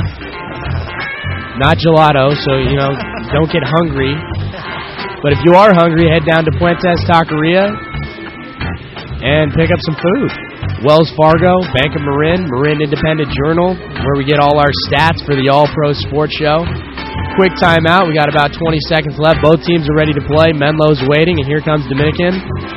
Not gelato, so, don't get hungry. But if you are hungry, head down to Puentes Taqueria and pick up some food. Wells Fargo, Bank of Marin, Marin Independent Journal, where we get all our stats for the All-Pro Sports Show. Quick timeout. We got about 20 seconds left. Both teams are ready to play. Menlo's waiting, and here comes Dominican.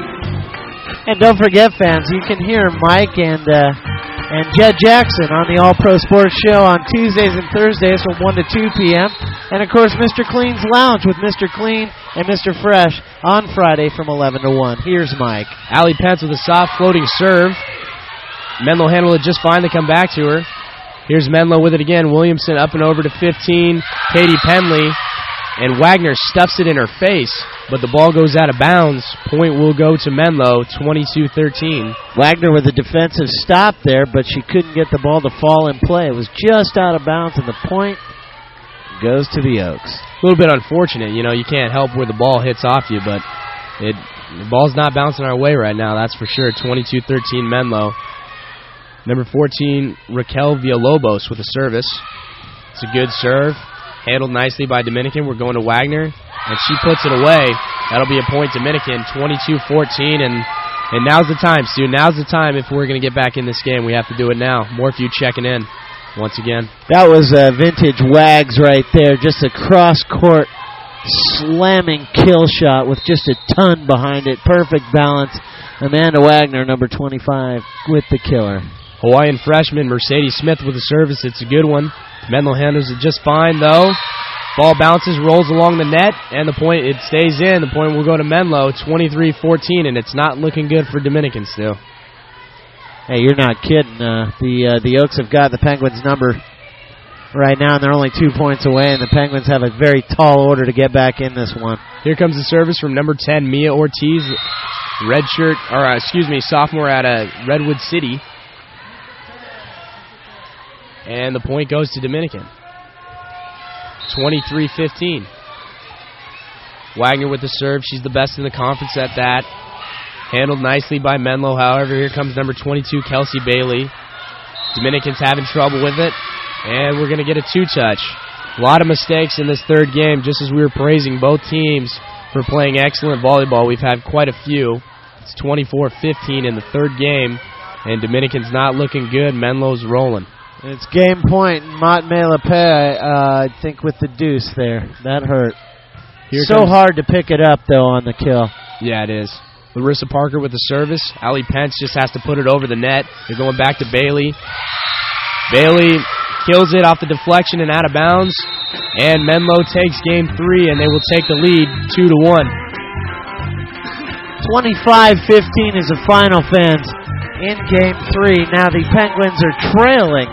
And don't forget, fans, you can hear Mike and Jed Jackson on the All-Pro Sports Show on Tuesdays and Thursdays from 1 to 2 p.m. And, of course, Mr. Clean's Lounge with Mr. Clean and Mr. Fresh on Friday from 11 to 1. Here's Mike. Allie Pence with a soft floating serve. Menlo handled it just fine to come back to her. Here's Menlo with it again. Williamson up and over to 15. Katie Penley. And Wagner stuffs it in her face, but the ball goes out of bounds. Point will go to Menlo, 22-13. Wagner with a defensive stop there, but she couldn't get the ball to fall in play. It was just out of bounds, and the point goes to the Oaks. A little bit unfortunate. You can't help where the ball hits off you, but the ball's not bouncing our way right now, that's for sure. 22-13 Menlo. Number 14, Raquel Villalobos with a service. It's a good serve. Handled nicely by Dominican. We're going to Wagner, and she puts it away. That'll be a point Dominican, 22-14, and now's the time, Stu. Now's the time if we're going to get back in this game. We have to do it now. Morphew checking in once again. That was vintage Wags right there, just a cross-court slamming kill shot with just a ton behind it. Perfect balance. Amanda Wagner, number 25, with the killer. Hawaiian freshman Mercedes Smith with the service. It's a good one. Menlo handles it just fine, though. Ball bounces, rolls along the net, and the point, it stays in. The point will go to Menlo, 23-14, and it's not looking good for Dominican still. Hey, you're not kidding. The Oaks have got the Penguins' number right now, and they're only 2 points away, and the Penguins have a very tall order to get back in this one. Here comes the service from number 10, Mia Ortiz, sophomore at Redwood City. And the point goes to Dominican. 23-15. Wagner with the serve. She's the best in the conference at that. Handled nicely by Menlo. However, here comes number 22, Kelsey Bailey. Dominicans having trouble with it. And we're going to get a two-touch. A lot of mistakes in this third game, just as we were praising both teams for playing excellent volleyball. We've had quite a few. It's 24-15 in the third game, and Dominican's not looking good. Menlo's rolling. It's game point. Mott Melepe, I think, with the deuce there. That hurt. So hard to pick it up, though, on the kill. Yeah, it is. Larissa Parker with the service. Allie Pence just has to put it over the net. They're going back to Bailey. Bailey kills it off the deflection and out of bounds. And Menlo takes game 3, and they will take the lead 2-1. 25-15 is the final, fans, in game 3. Now the Penguins are trailing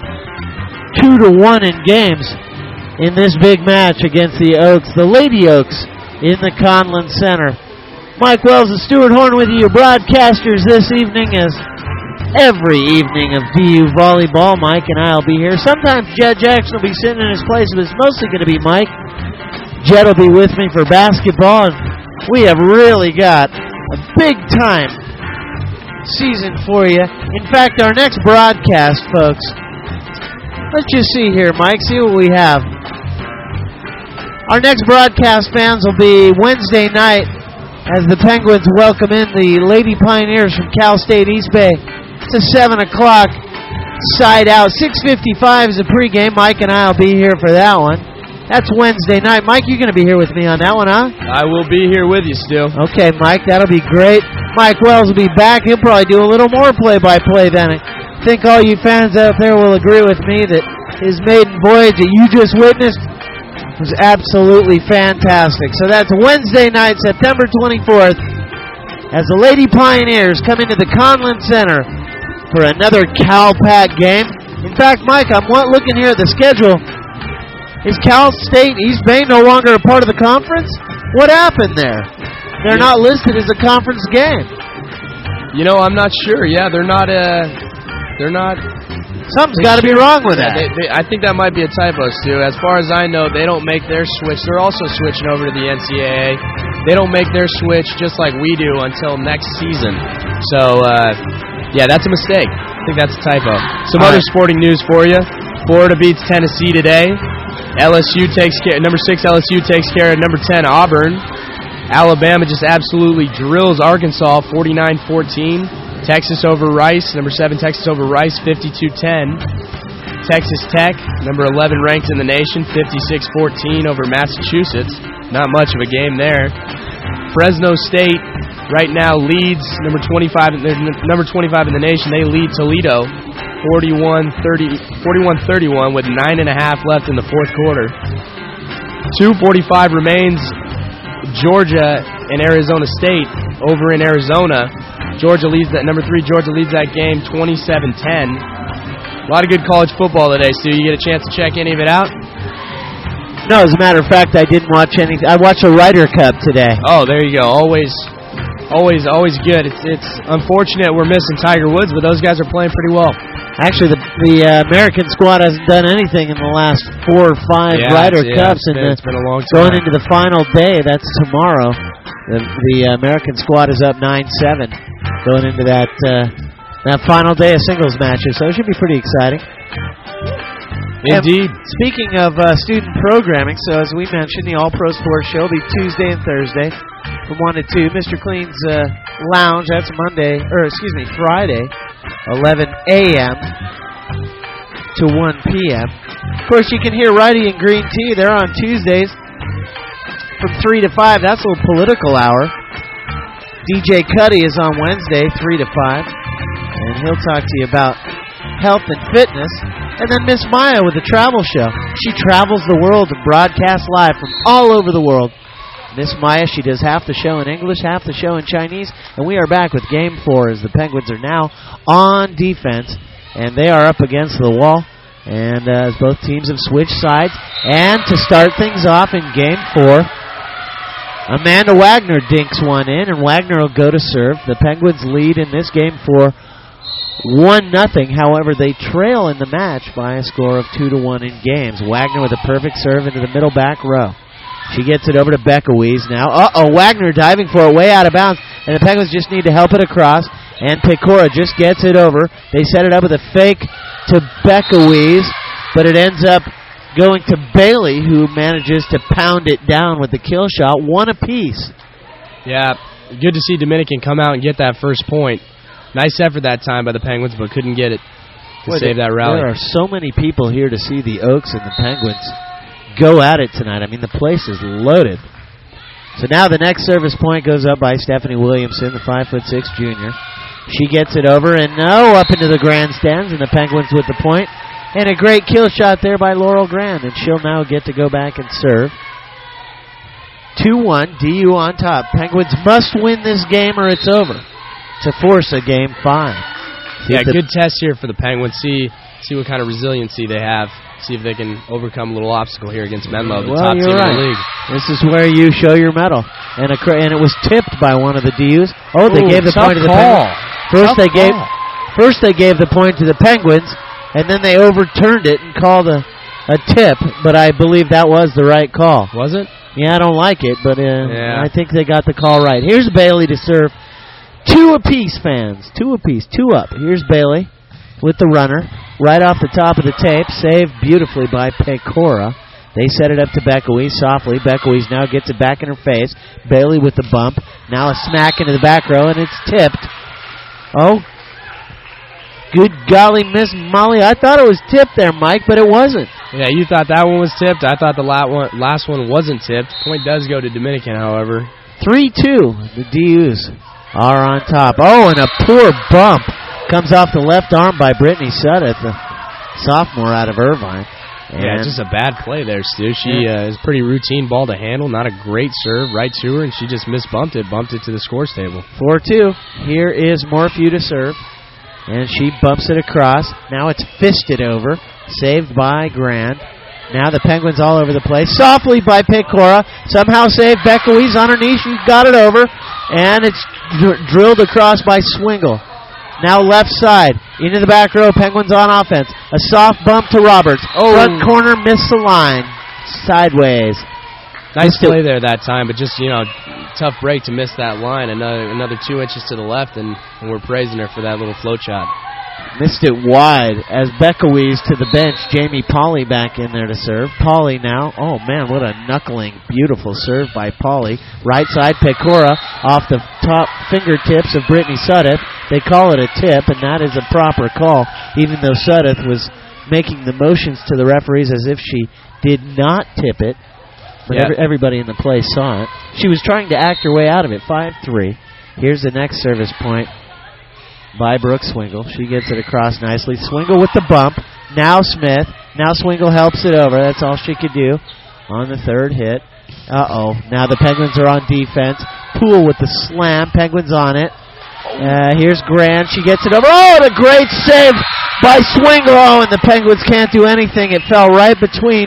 2-1 in games in this big match against the Oaks. The Lady Oaks in the Conlon Center. Mike Wells and Stuart Horn with you, your broadcasters this evening, as every evening of DU volleyball. Mike and I will be here. Sometimes Jed Jackson will be sitting in his place, but it's mostly going to be Mike. Jed will be with me for basketball, and we have really got a big-time season for you. In fact, our next broadcast, folks, let's just see here, Mike, see what we have. Our next broadcast, fans, will be Wednesday night as the Penguins welcome in the Lady Pioneers from Cal State East Bay. It's a 7 o'clock side out. 6:55 is a pregame. Mike and I will be here for that one. That's Wednesday night. Mike, you're going to be here with me on that one, huh? I will be here with you still. Okay, Mike, that'll be great. Mike Wells will be back. He'll probably do a little more play-by-play then. I think all you fans out there will agree with me that his maiden voyage that you just witnessed was absolutely fantastic. So that's Wednesday night, September 24th, as the Lady Pioneers come into the Conlon Center for another Cal Pac game. In fact, Mike, I'm looking here at the schedule. Is Cal State East Bay no longer a part of the conference? What happened there? They're not listed as a conference game. You know, I'm not sure. Yeah, they're not. Something's got to be wrong with that. I think that might be a typo, Stu. As far as I know, they don't make their switch. They're also switching over to the NCAA. They don't make their switch just like we do until next season. So, yeah, that's a mistake. I think that's a typo. Some other sporting news for you. Florida beats Tennessee today. LSU takes care. Number 6 LSU takes care of number 10 Auburn. Alabama just absolutely drills Arkansas 49-14. Texas over Rice, number 7 Texas over Rice 52-10. Texas Tech, number 11 ranked in the nation, 56-14 over Massachusetts. Not much of a game there. Fresno State right now leads number 25 in the nation. They lead Toledo 41-31 with 9.5 left in the fourth quarter. 2:45 remains. Georgia and Arizona State over in Arizona. Georgia leads that. Number 3 Georgia leads that game 27-10. A lot of good college football today, Stu. You get a chance to check any of it out? No, as a matter of fact, I didn't watch anything. I watched the Ryder Cup today. Oh, there you go. Always good. It's unfortunate we're missing Tiger Woods, but those guys are playing pretty well. Actually, the American squad hasn't done anything in the last 4 or 5 Ryder Cups. It's been a long time. Going into the final day, that's tomorrow. The American squad is up 9-7 going into that final day of singles matches, so it should be pretty exciting. Indeed. And speaking of student programming, so as we mentioned, the All-Pro Sports Show will be Tuesday and Thursday from 1 to 2. Mr. Clean's Lounge, that's Friday, 11 a.m. to 1 p.m. Of course, you can hear Righty and Green Tea. They're on Tuesdays from 3 to 5. That's a little political hour. DJ Cuddy is on Wednesday, 3 to 5. And he'll talk to you about health and fitness. And then Miss Maya with the travel show. She travels the world and broadcasts live from all over the world. Miss Maya, she does half the show in English, half the show in Chinese. And we are back with Game 4 as the Penguins are now on defense. And they are up against the wall. And as both teams have switched sides. And to start things off in Game 4, Amanda Wagner dinks one in. And Wagner will go to serve. The Penguins lead in this Game 4 1-0. However, they trail in the match by a score of 2-1 in games. Wagner with a perfect serve into the middle back row. She gets it over to Becca Weiss now. Wagner diving for it way out of bounds, and the Penguins just need to help it across, and Pecora just gets it over. They set it up with a fake to Becca Weiss, but it ends up going to Bailey, who manages to pound it down with the kill shot, one apiece. Yeah, good to see Dominican come out and get that first point. Nice effort that time by the Penguins, but couldn't get it to save that rally. There are so many people here to see the Oaks and the Penguins go at it tonight. I mean, the place is loaded. So now the next service point goes up by Stephanie Williamson, the 5'6" junior. She gets it over and up into the grandstands, and the Penguins with the point. And a great kill shot there by Laurel Grand, and she'll now get to go back and serve. 2-1, DU on top. Penguins must win this game or it's over to force a Game 5. Yeah, good test here for the Penguins. See what kind of resiliency they have. See if they can overcome a little obstacle here against Menlo, the top team in the league. This is where you show your mettle. And it was tipped by one of the DUs. They gave the point to the Penguins. First they gave the point to the Penguins, and then they overturned it and called a tip, but I believe that was the right call. Was it? Yeah, I don't like it, but I think they got the call right. Here's Bailey to serve. Two apiece, fans. Two apiece. Two up. Here's Bailey with the runner. Right off the top of the tape. Saved beautifully by Pecora. They set it up to Becca Weiss softly. Becca Weiss now gets it back in her face. Bailey with the bump. Now a smack into the back row, and it's tipped. Good golly, Miss Molly. I thought it was tipped there, Mike, but it wasn't. Yeah, you thought that one was tipped. I thought the last one wasn't tipped. Point does go to Dominican, however. 3-2. The DUs are on top. And a poor bump comes off the left arm by Brittany Sudduth, the sophomore out of Irvine. Yeah, just a bad play there, Stu. She is a pretty routine ball to handle. Not a great serve right to her, and she just bumped it to the scores table. 4-2. Here is Morphew to serve, and she bumps it across. Now it's fisted over, saved by Grand. Now the Penguins all over the place. Softly by Pecora. Somehow saved Becca Weiss on her knee. She got it over, and it's drilled across by Swingle. Now left side, into the back row, Penguins on offense. A soft bump to Roberts. Front corner, missed the line. Sideways. Nice play there that time, but just, tough break to miss that line. Another 2 inches to the left, and we're praising her for that little float shot. Missed it wide as Becca Weiss to the bench. Jamie Pauley back in there to serve. Pauley now. Oh, man, what a knuckling. Beautiful serve by Pauley. Right side, Pecora off the top fingertips of Brittany Sudduth. They call it a tip, and that is a proper call, even though Sudduth was making the motions to the referees as if she did not tip it. But everybody in the place saw it. She was trying to act her way out of it. 5-3. Here's the next service point by Brooke Swingle. She gets it across nicely. Swingle with the bump. Now Smith. Now Swingle helps it over. That's all she could do on the third hit. Now the Penguins are on defense. Poole with the slam. Penguins on it. Here's Grand. She gets it over. The great save by Swingle. And the Penguins can't do anything. It fell right between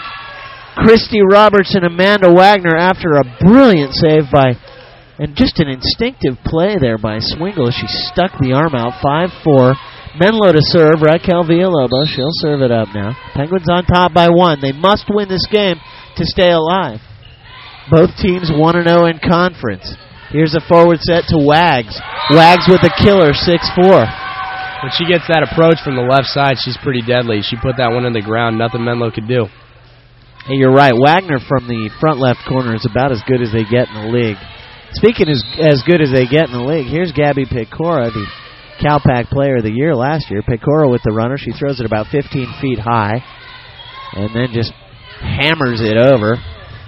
Christy Roberts and Amanda Wagner after a brilliant save and just an instinctive play there by Swingle. She stuck the arm out. 5-4. Menlo to serve. Raquel Villalobos. She'll serve it up now. Penguins on top by 1. They must win this game to stay alive. Both teams 1-0 in conference. Here's a forward set to Wags. Wags with a killer, 6-4. When she gets that approach from the left side, she's pretty deadly. She put that one in the ground. Nothing Menlo could do. Hey, you're right. Wagner from the front left corner is about as good as they get in the league. Speaking as good as they get in the league, here's Gabby Pecora, the CalPAC Player of the Year last year. Pecora with the runner. She throws it about 15 feet high and then just hammers it over.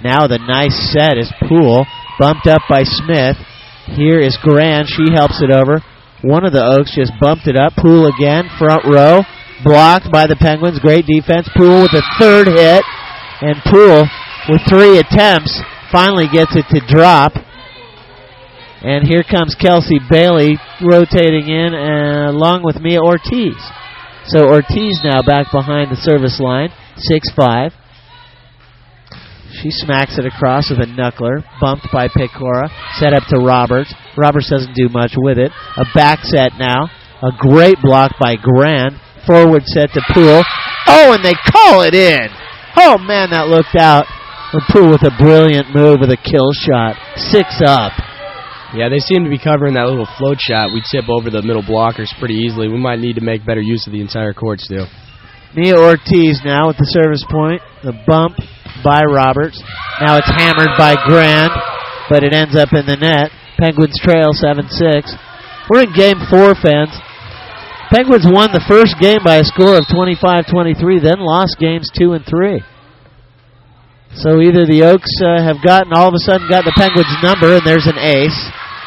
Now the nice set is Poole, bumped up by Smith. Here is Grand. She helps it over. One of the Oaks just bumped it up. Poole again, front row. Blocked by the Penguins. Great defense. Poole with a third hit. And Poole, with 3 attempts, finally gets it to drop. And here comes Kelsey Bailey rotating in along with Mia Ortiz. So Ortiz now back behind the service line, 6'5". She smacks it across with a knuckler, bumped by Pecora, set up to Roberts. Roberts doesn't do much with it. A back set now. A great block by Grand. Forward set to Poole. Oh, and they call it in. Oh, man, that looked out. And Poole with a brilliant move with a kill shot. 6 up. Yeah, they seem to be covering that little float shot. We tip over the middle blockers pretty easily. We might need to make better use of the entire court still. Mia Ortiz now with the service point. The bump by Roberts. Now it's hammered by Grand, but it ends up in the net. Penguins trail 7-6. We're in Game 4, fans. Penguins won the first game by a score of 25-23, then lost games 2 and 3. So either the Oaks have all of a sudden got the Penguins' number, and there's an ace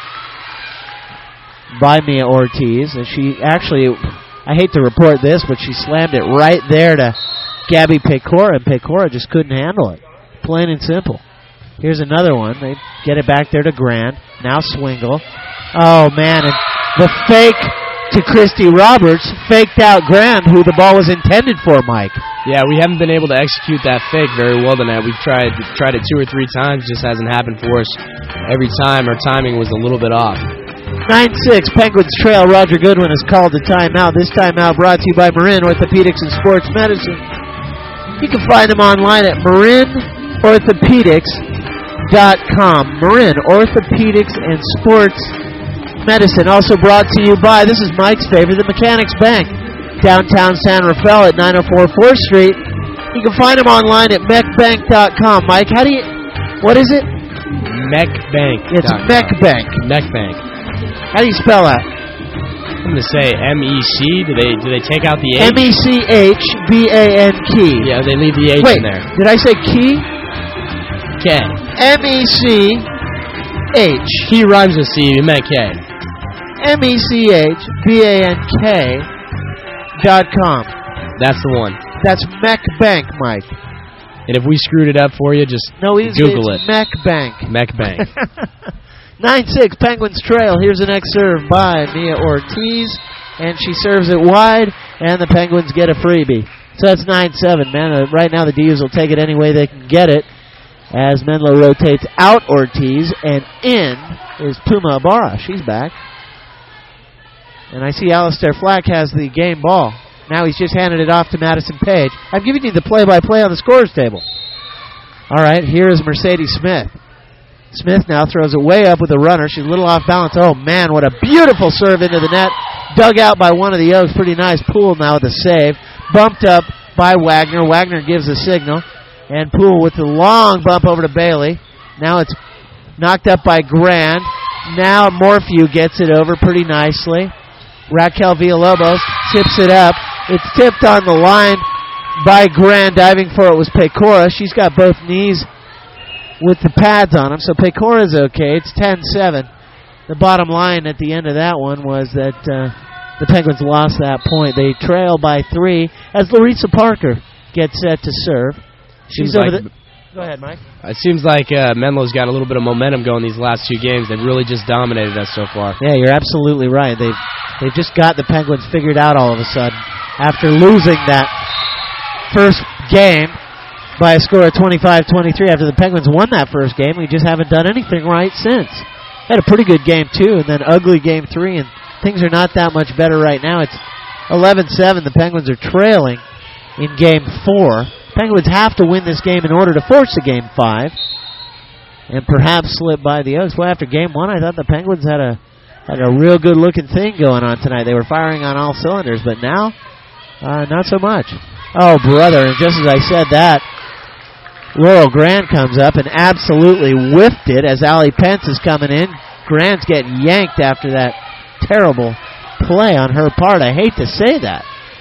by Mia Ortiz. And she actually, I hate to report this, but she slammed it right there to Gabby Pecora, and Pecora just couldn't handle it. Plain and simple. Here's another one. They get it back there to Grand. Now Swingle. Oh, man, and the fake to Christy Roberts faked out Grand, who the ball was intended for, Mike. Yeah, we haven't been able to execute that fake very well tonight. We've tried it 2 or 3 times, just hasn't happened for us. Every time our timing was a little bit off. 9-6, Penguins trail. Roger Goodwin has called the timeout. This timeout brought to you by Marin Orthopedics and Sports Medicine. You can find them online at marinorthopedics.com. Marin Orthopedics and Sports Medicine. Also brought to you by, this is Mike's favorite, the Mechanics Bank. Downtown San Rafael at 904 4th Street. You can find them online at mechbank.com. Mike, what is it? Mechbank. It's Mechbank. Mechbank. How do you spell that? I'm going to say M-E-C. Do they take out the H? M-E-C-H-B-A-N-K. Yeah, they leave the H Wait, in there. Did I say key? K. M-E-C-H. Key rhymes with C. You meant K. MECHBANK.com. That's the one. That's Mechbank, Mike. And if we screwed it up for you, just Google it. Mechbank. Mechbank. 9-6, Penguins trail. Here's the next serve by Mia Ortiz, and she serves it wide, and the Penguins get a freebie. So that's 9-7, man. Right now the Divs will take it any way they can get it, as Menlo rotates out Ortiz, and in is Puma Ibarra. She's back. And I see Alistair Flack has the game ball. Now he's just handed it off to Madison Page. I'm giving you the play-by-play on the scorers table. All right, here is Mercedes Smith. Smith now throws it way up with a runner. She's a little off balance. Oh, man, what a beautiful serve into the net. Dug out by one of the Oaks. Pretty nice. Poole now with a save. Bumped up by Wagner. Wagner gives a signal. And Poole with the long bump over to Bailey. Now it's knocked up by Grand. Now Morphew gets it over pretty nicely. Raquel Villalobos tips it up. It's tipped on the line by Grand. Diving for it was Pecora. She's got both knees with the pads on them, so Pecora's okay. It's 10-7. The bottom line at the end of that one was that the Penguins lost that point. They trail by 3 as Larissa Parker gets set to serve. She's over the... Go ahead, Mike. It seems like Menlo's got a little bit of momentum going these last 2 games. They've really just dominated us so far. Yeah, you're absolutely right. They've just got the Penguins figured out all of a sudden. After losing that first game by a score of 25-23, after the Penguins won that first game, we just haven't done anything right since. Had a pretty good game 2, and then ugly game 3, and things are not that much better right now. It's 11-7. The Penguins are trailing in game 4. Penguins have to win this game in order to force a game 5 and perhaps slip by the Oaks. Well, after game 1, I thought the Penguins had a real good-looking thing going on tonight. They were firing on all cylinders, but now, not so much. Oh, brother, and just as I said that, Laurel Grand comes up and absolutely whiffed it as Allie Pence is coming in. Grand's getting yanked after that terrible play on her part. I hate to say that.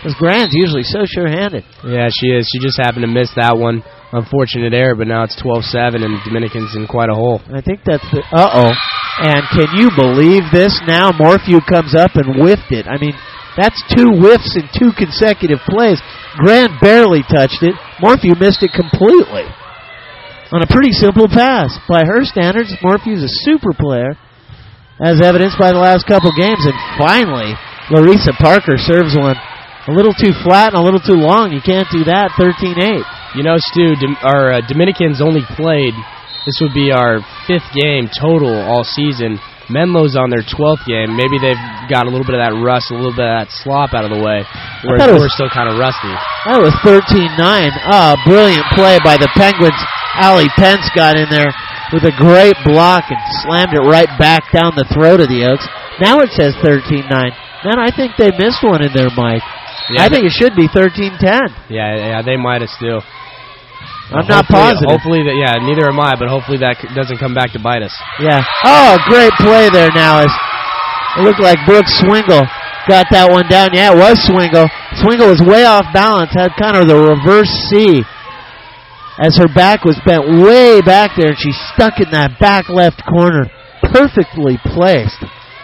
Because Grand's usually so sure-handed. Yeah, she is. She just happened to miss that one. Unfortunate error, but now it's 12-7, and Dominican's in quite a hole. I think that's the... Uh-oh. And can you believe this? Now Morphew comes up and whiffed it. I mean, that's 2 whiffs in 2 consecutive plays. Grand barely touched it. Morphew missed it completely on a pretty simple pass. By her standards, Morphew's a super player, as evidenced by the last couple games. And finally, Larissa Parker serves one a little too flat and a little too long. You can't do that. 13-8. You know, Stu, our Dominicans only played, this would be our 5th game total all season. Menlo's on their 12th game. Maybe they've got a little bit of that rust, a little bit of that slop out of the way, whereas we're still kind of rusty. That was 13-9. Brilliant play by the Penguins. Allie Pence got in there with a great block and slammed it right back down the throat of the Oaks. Now it says 13-9. Man, I think they missed one in there, Mike. Yeah, I think it should be 13-10. Yeah, they might have still. I'm not positive. Hopefully, neither am I, but hopefully that doesn't come back to bite us. Yeah. Oh, great play there now. It looked like Brooke Swingle got that one down. Yeah, it was Swingle. Swingle was way off balance, had kind of the reverse C as her back was bent way back there, and she stuck in that back left corner. Perfectly placed.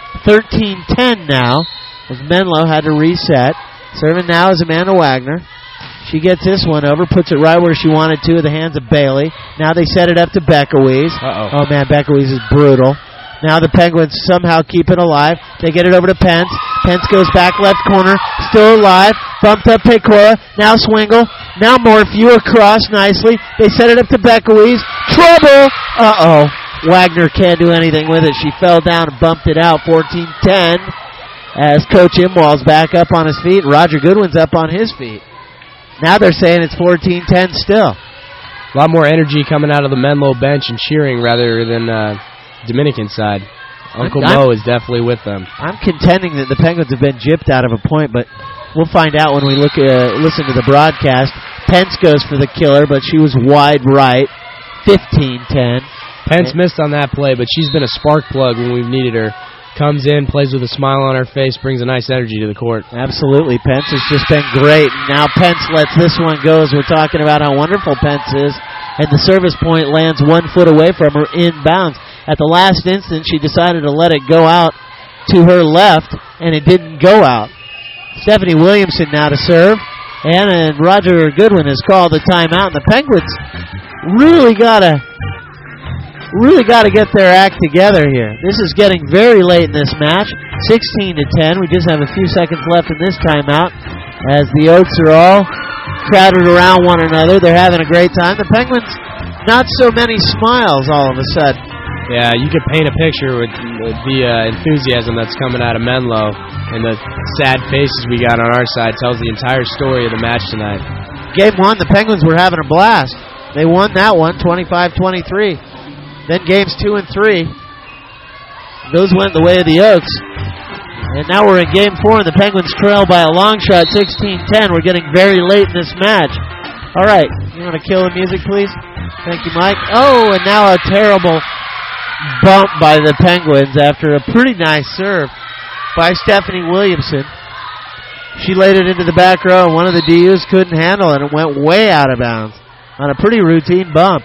13-10 now, as Menlo had to reset. Serving now is Amanda Wagner. She gets this one over, puts it right where she wanted to, in the hands of Bailey. Now they set it up to Becca Wees. Oh, man, Becca Wees is brutal. Now the Penguins somehow keep it alive. They get it over to Pence. Pence goes back left corner, still alive. Bumped up Pecora. Now Swingle. Now Morphew across nicely. They set it up to Becca Wees. Trouble! Wagner can't do anything with it. She fell down and bumped it out. 14-10 as Coach Imwall's back up on his feet. Roger Goodwin's up on his feet. Now they're saying it's 14-10 still. A lot more energy coming out of the Menlo bench and cheering rather than Dominican side. Uncle Mo is definitely with them. I'm contending that the Penguins have been gypped out of a point, but we'll find out when we listen to the broadcast. Pence goes for the killer, but she was wide right. 15-10. Pence missed on that play, but she's been a spark plug when we've needed her. Comes in, plays with a smile on her face, brings a nice energy to the court. Absolutely. Pence has just been great. Now Pence lets this one go as we're talking about how wonderful Pence is. And the service point lands 1 foot away from her inbounds. At the last instant, she decided to let it go out to her left, and it didn't go out. Stephanie Williamson now to serve. And Roger Goodwin has called the timeout. And the Penguins really got to get their act together here. This is getting very late in this match. 16-10. We just have a few seconds left in this timeout as the Oaks are all crowded around one another. They're having a great time. The Penguins, not so many smiles all of a sudden. Yeah, you could paint a picture with the enthusiasm that's coming out of Menlo, and the sad faces we got on our side tells the entire story of the match tonight. Game 1, the Penguins were having a blast. They won that one, 25-23. Then games 2 and 3, those went the way of the Oaks. And now we're in game 4, and the Penguins trail by a long shot, 16-10. We're getting very late in this match. All right, you want to kill the music, please? Thank you, Mike. Oh, and now a terrible bump by the Penguins after a pretty nice serve by Stephanie Williamson. She laid it into the back row, and one of the DUs couldn't handle it. It went way out of bounds on a pretty routine bump.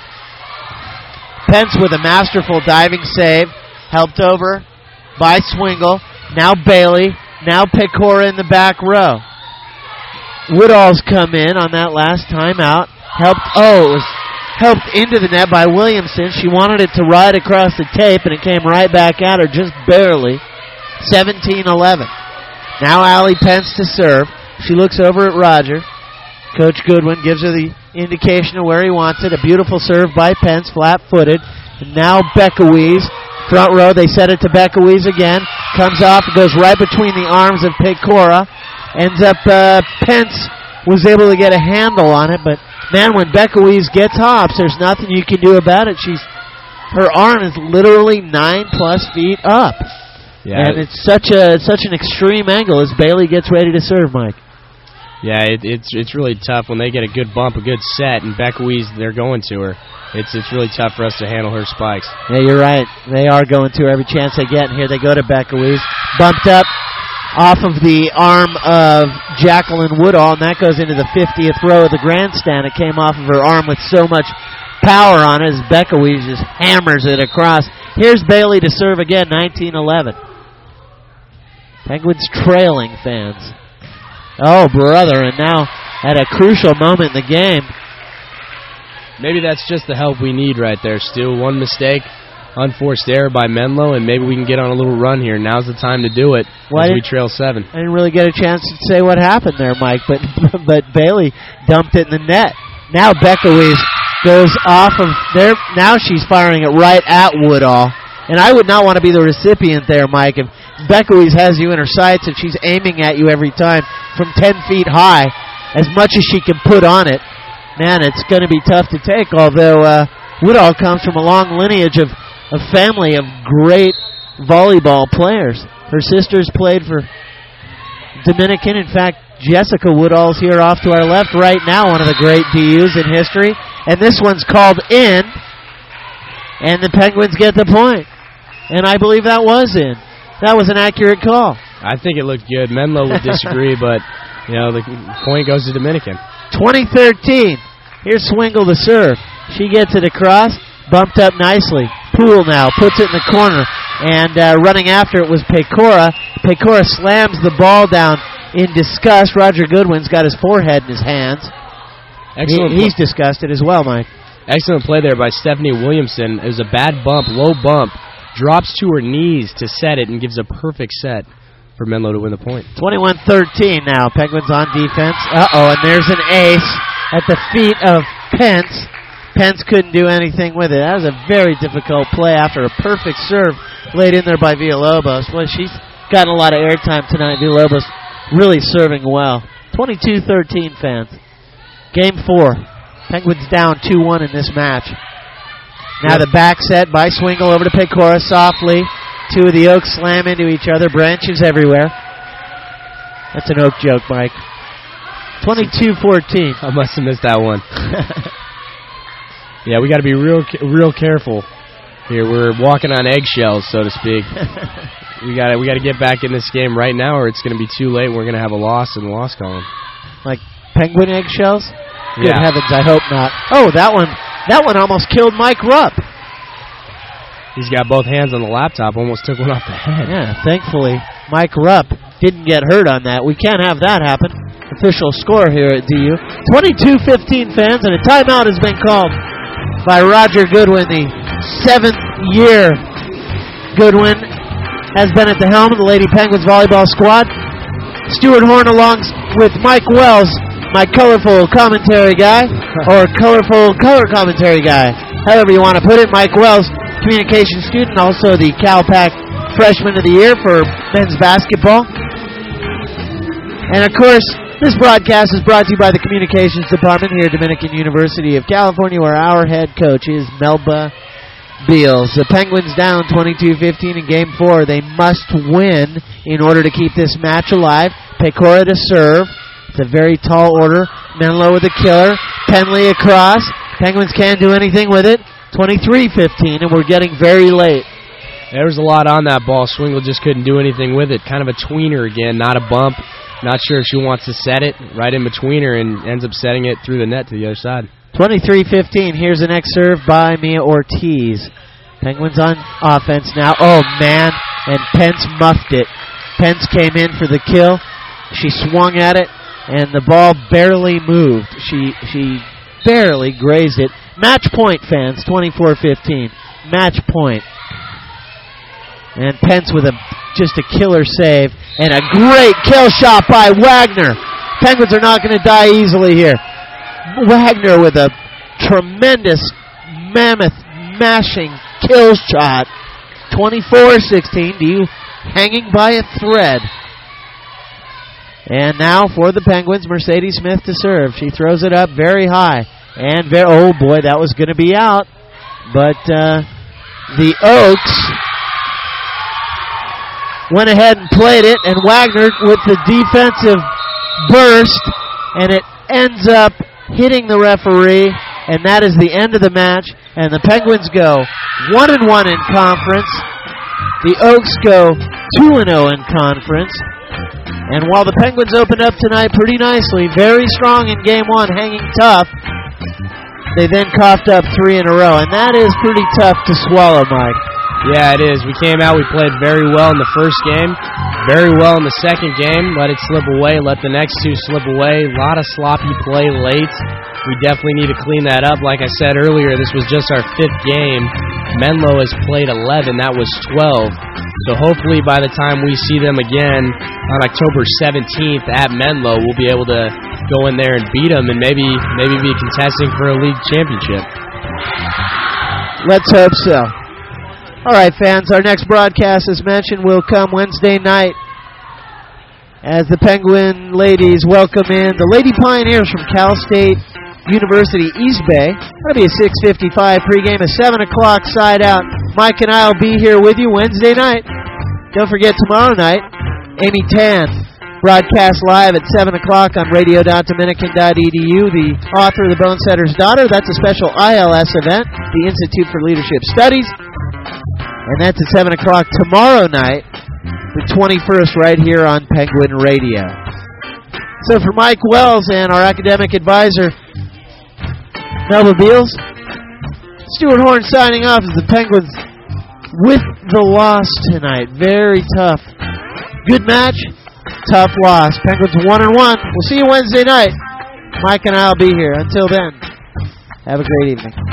Pence with a masterful diving save, helped over by Swingle. Now Bailey, now Pecora in the back row. Woodall's come in on that last timeout. It was helped into the net by Williamson. She wanted it to ride across the tape, and it came right back at her just barely. 17-11. Now Allie Pence to serve. She looks over at Roger. Coach Goodwin gives her the indication of where he wants it. A beautiful serve by Pence, flat-footed. And now Becca Wees. Front row, they set it to Becca Wees again. Comes off, goes right between the arms of Pecora. Ends up, Pence was able to get a handle on it, but man, when Becca Wees gets hops, there's nothing you can do about it. Her arm is literally 9+ feet up. Yeah. And it's such an extreme angle as Bailey gets ready to serve, Mike. Yeah, it's really tough when they get a good bump, a good set, and Becca Wees, they're going to her. It's really tough for us to handle her spikes. Yeah, you're right. They are going to her every chance they get, and here they go to Becca Wees. Bumped up. off of the arm of Jacqueline Woodall, and that goes into the 50th row of the grandstand. It came off of her arm with so much power on it as Becca Wees just hammers it across. Here's Bailey to serve again, 19-11. Penguins trailing, fans. Oh, brother, and now at a crucial moment in the game. Maybe that's just the help we need right there, Stu. One mistake, unforced error by Menlo, and maybe we can get on a little run here. Now's the time to do it as we trail 7. I didn't really get a chance to say what happened there, Mike, but Bailey dumped it in the net. Now Becca Wees goes off of there. Now she's firing it right at Woodall. And I would not want to be the recipient there, Mike. If Becca Wees has you in her sights and she's aiming at you every time from 10 feet high, as much as she can put on it, man, it's going to be tough to take, although Woodall comes from a long lineage of a family of great volleyball players. Her sisters played for Dominican. In fact, Jessica Woodall's here off to our left right now, one of the great DUs in history. And this one's called in, and the Penguins get the point. And I believe that was in. That was an accurate call. I think it looked good. Menlo would disagree, but the point goes to Dominican. 2013. Here's Swingle to serve. She gets it across, bumped up nicely. Poole now puts it in the corner, and running after it was Pecora. Pecora slams the ball down in disgust. Roger Goodwin's got his forehead in his hands. He's disgusted as well, Mike. Excellent play there by Stephanie Williamson. It was a bad bump, low bump. Drops to her knees to set it and gives a perfect set for Menlo to win the point. 21-13 now. Penguins on defense. Uh-oh, and there's an ace at the feet of Pence. Pence couldn't do anything with it. That was a very difficult play after a perfect serve laid in there by Villalobos. Boy, she's gotten a lot of airtime tonight. Villalobos really serving well. 22-13, fans. Game 4. Penguins down 2-1 in this match. Now the back set by Swingle over to Pecora softly. Two of the Oaks slam into each other. Branches everywhere. That's an Oak joke, Mike. 22-14. I must have missed that one. Yeah, we got to be real careful here. We're walking on eggshells, so to speak. we got to get back in this game right now, or it's going to be too late. We're going to have a loss in the loss column. Like penguin eggshells? Yeah. Good heavens, I hope not. Oh, that one almost killed Mike Rupp. He's got both hands on the laptop, almost took one off the head. Yeah, thankfully, Mike Rupp didn't get hurt on that. We can't have that happen. Official score here at DU. 22-15, fans, and a timeout has been called by Roger Goodwin, the 7th year Goodwin has been at the helm of the Lady Penguins volleyball squad. Stuart Horn along with Mike Wells, my colorful commentary guy, or colorful color commentary guy, however you want to put it. Mike Wells, communications student, also the CalPAC Freshman of the Year for men's basketball. And of course, this broadcast is brought to you by the Communications Department here at Dominican University of California, where our head coach is Melba Beals. The Penguins down 22-15 in Game 4. They must win in order to keep this match alive. Pecora to serve. It's a very tall order. Menlo with a killer. Penley across. Penguins can't do anything with it. 23-15, and we're getting very late. There was a lot on that ball. Swingle just couldn't do anything with it. Kind of a tweener again, not a bump. Not sure if she wants to set it right in between her and ends up setting it through the net to the other side. 23-15. Here's the next serve by Mia Ortiz. Penguins on offense now. Oh, man. And Pence muffed it. Pence came in for the kill. She swung at it, and the ball barely moved. She barely grazed it. Match point, fans. 24-15. Match point. And Pence with just a killer save. And a great kill shot by Wagner. Penguins are not going to die easily here. Wagner with a tremendous, mammoth, mashing kill shot. 24-16. DU hanging by a thread. And now for the Penguins, Mercedes Smith to serve. She throws it up very high. And oh boy, that was going to be out. But the Oaks went ahead and played it, and Wagner with the defensive burst, and it ends up hitting the referee, and that is the end of the match, and the Penguins go 1-1 in conference. The Oaks go 2-0 in conference. And while the Penguins opened up tonight pretty nicely, very strong in game one, hanging tough, they then coughed up 3 in a row. And that is pretty tough to swallow, Mike. Yeah, it is. We came out, we played very well in the first game, very well in the second game, let it slip away, let the next 2 slip away. A lot of sloppy play late. We definitely need to clean that up. Like I said earlier, this was just our 5th game. Menlo has played 11. That was 12. So hopefully by the time we see them again on October 17th at Menlo, we'll be able to go in there and beat them and maybe be contesting for a league championship. Let's hope so. All right, fans, our next broadcast, as mentioned, will come Wednesday night as the Penguin ladies welcome in the Lady Pioneers from Cal State University East Bay. That'll be a 6:55 pregame, a 7 o'clock side out. Mike and I will be here with you Wednesday night. Don't forget tomorrow night, Amy Tan, broadcast live at 7 o'clock on radio.dominican.edu, the author of The Bone Setter's Daughter. That's a special ILS event, the Institute for Leadership Studies. And that's at 7 o'clock tomorrow night, the 21st, right here on Penguin Radio. So for Mike Wells and our academic advisor, Melba Beals, Stuart Horn signing off as the Penguins with the loss tonight. Very tough. Good match, tough loss. Penguins 1-1. We'll see you Wednesday night. Mike and I will be here. Until then, have a great evening.